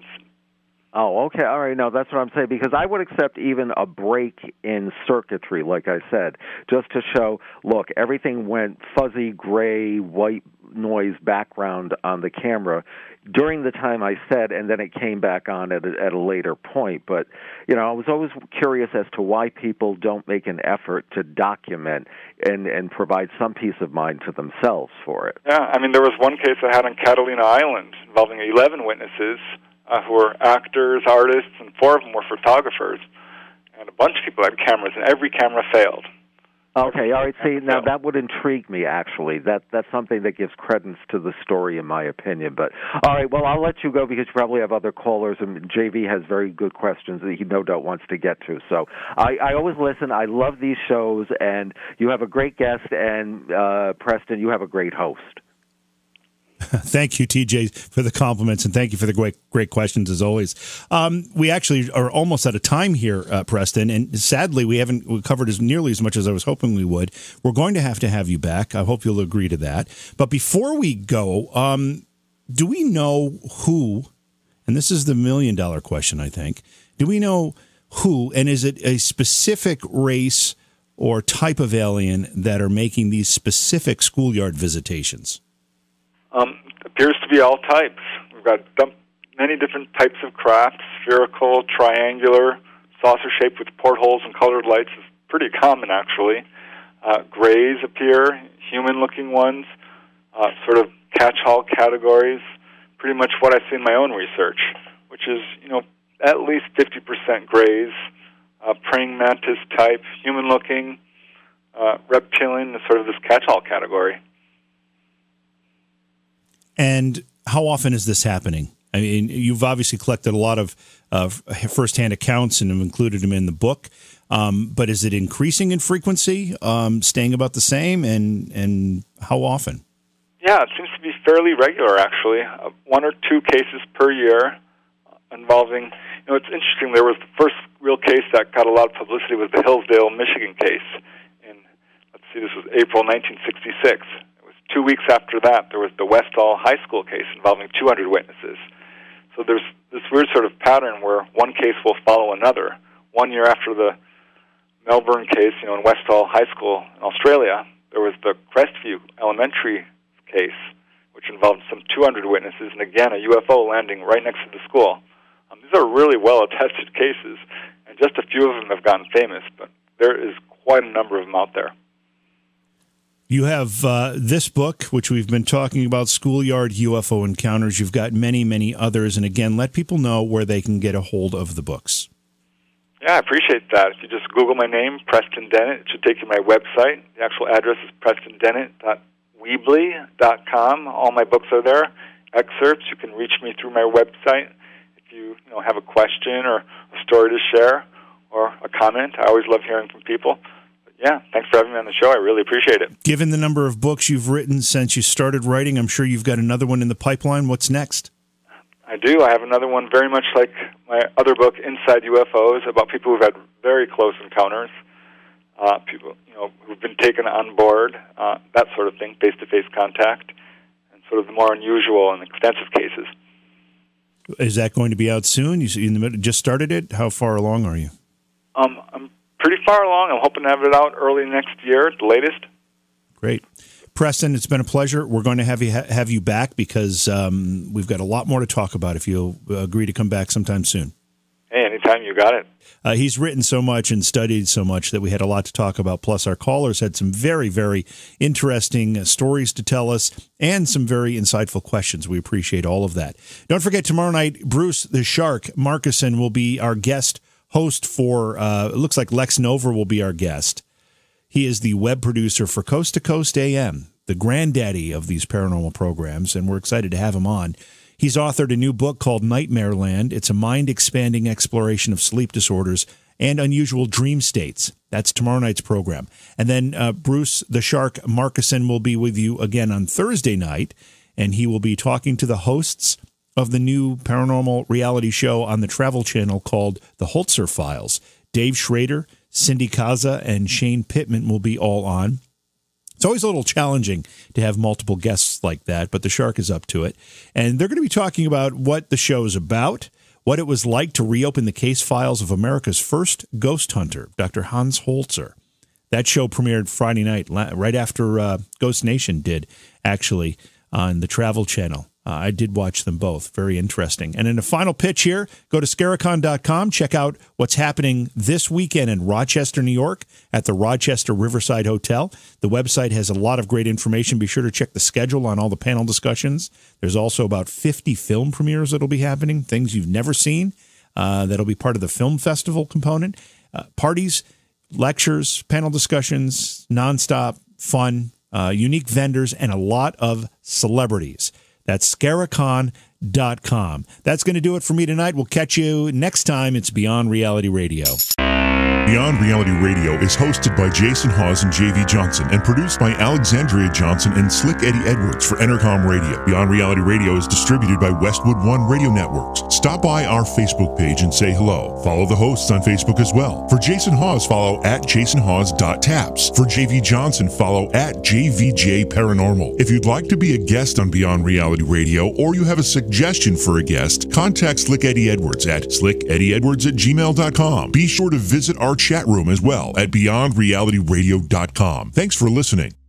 Oh, okay. All right. No, that's what I'm saying, because I would accept even a break in circuitry, like I said, just to show, look, everything went fuzzy, gray, white noise background on the camera during the time I said, and then it came back on at a later point. But, I was always curious as to why people don't make an effort to document and provide some peace of mind to themselves for it. Yeah, there was one case I had on Catalina Island involving 11 witnesses who were actors, artists, and 4 of them were photographers. And a bunch of people had cameras, and every camera failed. Okay, all right. See, now that would intrigue me, actually. That's something that gives credence to the story, in my opinion. But, all right, well, I'll let you go because you probably have other callers, and JV has very good questions that he no doubt wants to get to. So I always listen. I love these shows, and you have a great guest, and Preston, you have a great host. Thank you, TJ, for the compliments, and thank you for the great questions, as always. We actually are almost out of time here, Preston, and sadly, we haven't covered as nearly as much as I was hoping we would. We're going to have you back. I hope you'll agree to that. But before we go, do we know who, and this is the $1 million question, I think, do we know who, and is it a specific race or type of alien that are making these specific schoolyard visitations? Appears to be all types. We've got many different types of craft, spherical, triangular, saucer-shaped with portholes and colored lights is pretty common, actually. Grays appear, human-looking ones, sort of catch-all categories, pretty much what I see in my own research, which is, at least 50% grays, praying mantis type, human-looking, reptilian, sort of this catch-all category. And how often is this happening? I mean, you've obviously collected a lot of firsthand accounts and have included them in the book. But is it increasing in frequency, staying about the same, and how often? Yeah, it seems to be fairly regular, actually. 1 or 2 cases per year involving, it's interesting, there was the first real case that got a lot of publicity was the Hillsdale, Michigan case in, this was April 1966. 2 weeks after that, there was the Westall High School case involving 200 witnesses. So there's this weird sort of pattern where one case will follow another. 1 year after the Melbourne case, in Westall High School in Australia, there was the Crestview Elementary case, which involved some 200 witnesses, and again, a UFO landing right next to the school. These are really well-attested cases, and just a few of them have gotten famous, but there is quite a number of them out there. You have this book, which we've been talking about, Schoolyard UFO Encounters. You've got many, many others. And again, let people know where they can get a hold of the books. Yeah, I appreciate that. If you just Google my name, Preston Dennett, it should take you to my website. The actual address is prestondennett.weebly.com. All my books are there. Excerpts. You can reach me through my website if you have a question or a story to share or a comment. I always love hearing from people. Yeah, thanks for having me on the show. I really appreciate it. Given the number of books you've written since you started writing, I'm sure you've got another one in the pipeline. What's next? I do. I have another one very much like my other book, Inside UFOs, about people who've had very close encounters, people who've been taken on board, that sort of thing, face-to-face contact, and sort of the more unusual and extensive cases. Is that going to be out soon? You just started it? How far along are you? I'm pretty far along. I'm hoping to have it out early next year, at the latest. Great. Preston, it's been a pleasure. We're going to have you back because we've got a lot more to talk about if you'll agree to come back sometime soon. Hey, anytime, you got it. He's written so much and studied so much that we had a lot to talk about. Plus, our callers had some very, very interesting stories to tell us and some very insightful questions. We appreciate all of that. Don't forget, tomorrow night, Bruce the Shark Markuson will be our guest host for, it looks like Lex Nover will be our guest. He is the web producer for Coast to Coast AM, the granddaddy of these paranormal programs, and we're excited to have him on. He's authored a new book called Nightmare Land. It's a mind-expanding exploration of sleep disorders and unusual dream states. That's tomorrow night's program. And then Bruce the Shark Markuson will be with you again on Thursday night, and he will be talking to the hosts of the new paranormal reality show on the Travel Channel called The Holzer Files. Dave Schrader, Cindy Kaza, and Shane Pittman will be all on. It's always a little challenging to have multiple guests like that, but the Shark is up to it. And they're going to be talking about what the show is about, what it was like to reopen the case files of America's first ghost hunter, Dr. Hans Holzer. That show premiered Friday night, right after Ghost Nation did, actually, on the Travel Channel. I did watch them both. Very interesting. And in a final pitch here, go to Scaricon.com. Check out what's happening this weekend in Rochester, New York at the Rochester Riverside Hotel. The website has a lot of great information. Be sure to check the schedule on all the panel discussions. There's also about 50 film premieres that'll be happening, things you've never seen that'll be part of the film festival component. Parties, lectures, panel discussions, nonstop fun, unique vendors, and a lot of celebrities. That's Scaricon.com. That's going to do it for me tonight. We'll catch you next time. It's Beyond Reality Radio. Beyond Reality Radio is hosted by Jason Hawes and J.V. Johnson and produced by Alexandria Johnson and Slick Eddie Edwards for Entercom Radio. Beyond Reality Radio is distributed by Westwood One Radio Networks. Stop by our Facebook page and say hello. Follow the hosts on Facebook as well. For Jason Hawes, follow at jasonhawes.taps. For J.V. Johnson, follow at JVJ Paranormal. If you'd like to be a guest on Beyond Reality Radio or you have a suggestion for a guest, contact Slick Eddie Edwards at slickeddieedwards@gmail.com. Be sure to visit our chat room as well at beyondrealityradio.com. Thanks for listening.